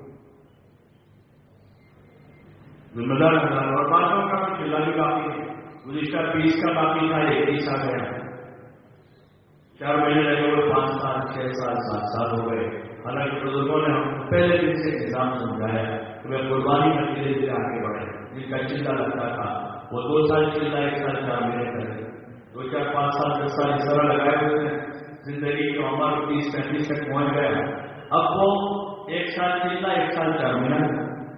ذمہ دار اور باتوں کا چلا بھی باقی ہے. گزشتہ بیس کا باقی تھا، ایک بیس آ گیا. چار مہینے لگے ہوئے، پانچ سال، چھ سال، سات سال ہو گئے. حالانکہ بزرگوں نے ہم پہلے دن سے نظام سمجھایا کہ وہ قربانی میں دھیرے دھیرے آگے بڑھے. جن کا چلتا لگتا تھا وہ دو سال چلتا، ایک سال چار مہینے کرے، دو چار پانچ سال دس سال اس طرح لگائے ہوئے ہیں. زندگی کی عمر تیس پینتیس تک پہنچ گیا. اب وہ ایک سال چلتا، ایک سال چار مہینہ.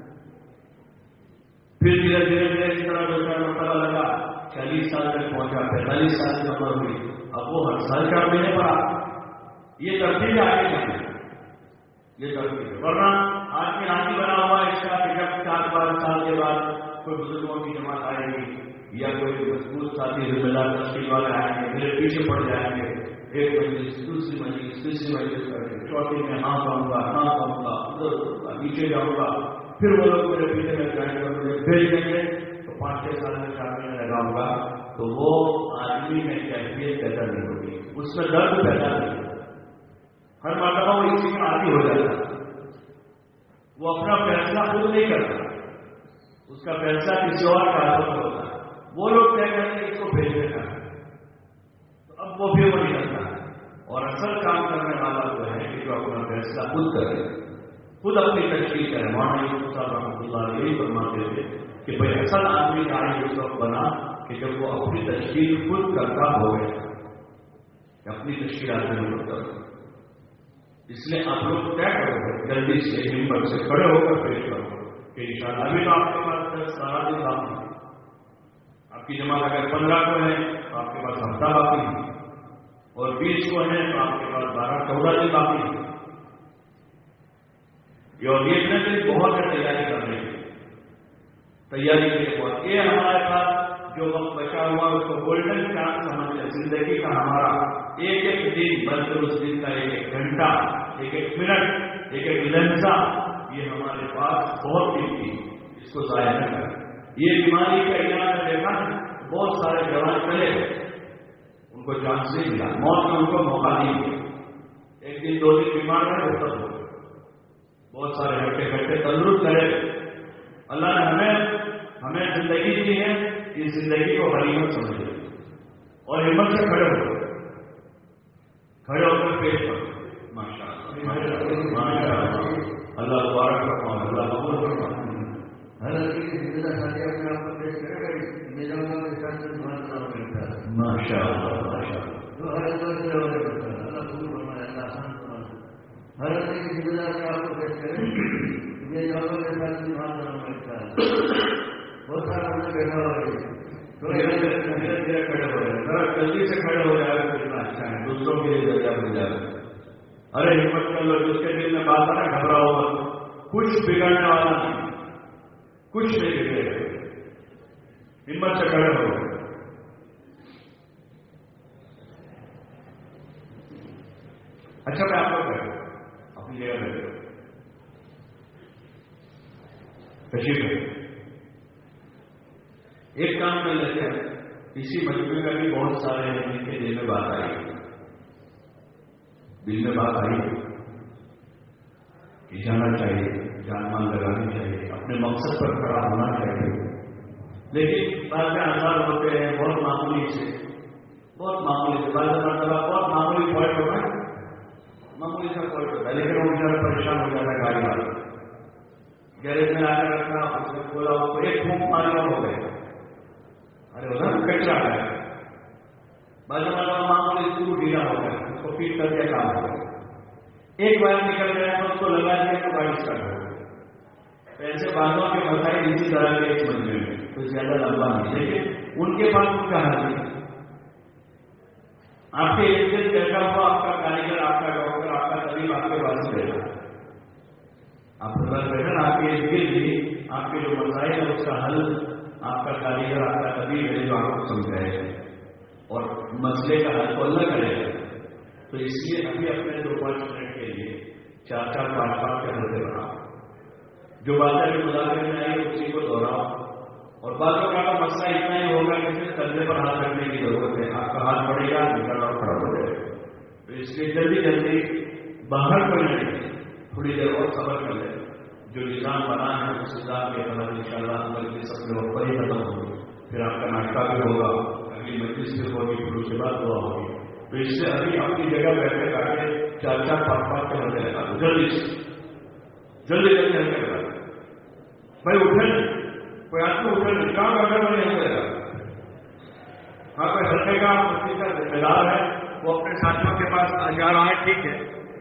پھر دھیرے دھیرے دھیرے اس طرح دو چار مرتبہ لگا، چالیس سال تک پہنچا، پینتالیس سال کی عمر ہوئی، اب وہ ہر سال چار مہینے پڑا. یہ ترتیب آگے چلے، یہ ترتیب ہے. ورنہ آج کے راضی بنا ہوا اس تھا کہ جب چار پانچ سال کے بعد کوئی بزرگوں کی جماعت آئے گی یا کوئی مضبوط ساتھی ذمہ دار تشکیل والے آئیں گے میرے پیچھے پڑ جائیں گے، ایک مجلس دوسری مجلس تیسری مجلس کر کے چوتھی میں ہاں کہوں گا ہاں کہوں گا ادھر کہوں گا نیچے جاؤں گا، پھر وہ لوگ میرے پیچھے میں جائیں گے مجھے بھیج دیں گے تو پانچ چھ سال میں چاہنے میں لگاؤں گا، تو وہ آدمی میں کیفیت پیدا نہیں ہوگی، اس میں درد پیدا نہیں ہوگا، ہر مرتبہ وہ اسی میں عادی ہو جاتا ہے، وہ اپنا فیصلہ خود نہیں کرتا، اس کا فیصلہ کسی اور کا ہاتھوں میں ہوتا ہے، وہ لوگ طے کرتے ہیں اس کو بھیجنے کا، تو اب وہ بھی وہ نہیں کرتا ہے، اور اصل کام کرنے والا جو ہے کہ جو اپنا فیصلہ خود کرے، خود اپنی تشکیل کرے۔ مولانا یوسف صاحب رحمۃ اللہ یہی فرماتے تھے کہ بھائی اصل آدمی کا اس وقت بنا کہ جب وہ اپنی تشکیل خود کرتا ہو گئے، اپنی تشکیل آدمی خود کرتا، اس لیے آپ لوگ طے کرو گے جلدی سے ہمت سے کھڑے ہو کر پیش کرو کہ انشاءاللہ ابھی تو آپ کے پاس دس بارہ دن باقی ہے، آپ کی جماعت اگر پندرہ کو ہے تو آپ کے پاس ہفتہ باقی ہے، اور بیس کو ہے تو آپ کے پاس بارہ چودہ دن باقی ہے، اور یہ اتنے دن بہت ہے تیاری کرنے کی، تیاری کے لیے بہت، یہ ہمارے پاس جو وقت بچا ہوا اس کو گولڈن چانس سمجھتے، زندگی کا ہمارا ایک ایک دن بلکہ اس دن کا ایک ایک گھنٹہ، ایک ایک منٹ، ایک ایک لمحہ یہ ہمارے پاس بہت قیمتی، اس کو ضائع نہ کریں۔ یہ بیماری کا علاج دیکھا بہت سارے جوان چلے ان کو چانس نہیں ملا، موت میں ان کو موقع نہیں ملا، ایک دن دو دن بیمار رہے وہ سب ہو گئے، بہت سارے گھنٹے گھنٹے تندرست رہے۔ اللہ نے ہمیں ہمیں زندگی دی ہے، اس زندگی کو غنیمت سمجھے اور ہمت سے کھڑے ہو کھڑے ہو کر پیش کرو، ماشاء اللہ ماشاء اللہ، اللہ مبارک رکھو، اللہ قبول کرو۔ ہر آدمی کی ذمہ داری اپنے آپ کو پیش کرے گا، میرا نام کے ساتھ تمہارا ملتا ہے، ماشاء اللہ ماشاء اللہ، جو ہر دوست سے ہو رہا ہے، اللہ قبول فرمائے، اللہ آسان فرمائے۔ ہر آدمی کی ذمہ داری آپ کو پیش کرے میرے نام کے ساتھ تمہارا نام ملتا ہے، بہت سارا ہم نے بیٹھا ہوا ہے، تھوڑے دھیرے دھیرے کھڑے ہو جائے، ذرا جلدی سے کھڑے ہو جائے تو اتنا اچھا ہے، دوسروں کے لیے ذریعہ بن جائے۔ ارے ہمت کر لو، جس کے دل میں بات ہے نا گھبراؤ مت، کچھ بگڑنے والا نہیں، کچھ نہیں بگڑے گا، ہمت سے کھڑے ہو۔ اچھا میں آپ کو کہہ اپنی جگہ پہ تشریف ہے، ایک کام کر لیتے ہیں، اسی مجموعے کا بھی بہت سارے ہیں جن کے دل میں بات آئی، دل میں بات آئی کہ جانا چاہیے، جان مان لگانی چاہیے، اپنے مقصد پر کھڑا ہونا چاہیے، لیکن بعض میں آسان ہوتے ہیں بہت معمولی سے، بہت معمولی سے، بعض مرتبہ بہت معمولی پوائنٹ ہوتا ہے، معمولی سا پوائنٹ ہوتا ہے، لیکن وہ بچارا پریشان ہو جاتا ہے، گاڑی والا گیریج میں آ کر رکھا، اس نے بولا اس کو ایک پھونک ماری اور ہو گئے، ارے ہوتا نا کچرا ہے، بعض مرتبہ معمولی اسکرو ڈھیلا ہو گیا، اس کو فٹ کر کے کام ہو گیا، ایک بار نکل گیا تو اس کو لگا دیا تو گاڑی اسٹارٹ ہو گئی۔ ایسے باتوں کے مسائل اسی طرح کے ایک مجموعے میں تو زیادہ لمبا نہیں، لیکن ان کے پاس ان کا حل نہیں، آپ کے ایک دن بیٹھا ہوا آپ کا کاریگر، آپ کا ڈاکٹر، آپ کا طبیب آپ کے پاس بیٹھا، آپ کے پاس بیٹھا، آپ کے ایک دن بھی آپ کے جو مسائل ہے اس کا حل آپ کا کاریگر، آپ کا طبیب ہے جو آپ کو سمجھائے گا اور مسئلے کا حل تو اللہ کرے گا۔ تو اس لیے ابھی اپنے دو پانچ منٹ کے لیے چار چار پانچ پانچ کے حلقے بناؤ، جو باتیں مذاکرے میں آئی اسی کو دوہراؤ، اور باتوں کا مسئلہ اتنا ہی ہوگا کہ صرف کندھے پر ہاتھ رکھنے کی ضرورت ہے، آپ کا ہاتھ پڑے گا نکل اور کھڑا ہو جائے گا، تو اس لیے جلدی جلدی باہر پڑ جائے، تھوڑی دیر اور صبر کر لیں، جو نظام بنا ہے اس نظام کے تحت ان شاء اللہ عمل کی سب سے وقت ہی ختم ہوگی، پھر آپ کا ناشتہ بھی ہوگا، اگلی مجلس بھی ہوگی، پھر اس کے بعد دعا ہوگی، تو اس سے ابھی اپنی جگہ بیٹھے بیٹھے چار چار پانچ پانچ کے حلقے لگا دو، جلدی سے جلدی جلدی حلقے لگا دو، بھائی اٹھے کوئی آدمی اٹھے نہیں، کام اگر میں نہیں کرے گا، ہاں کوئی حلقے کا مسجد کا ذمہ دار ہے وہ اپنے ساتھیوں کے پاس جا رہا ہے، ٹھیک ہے،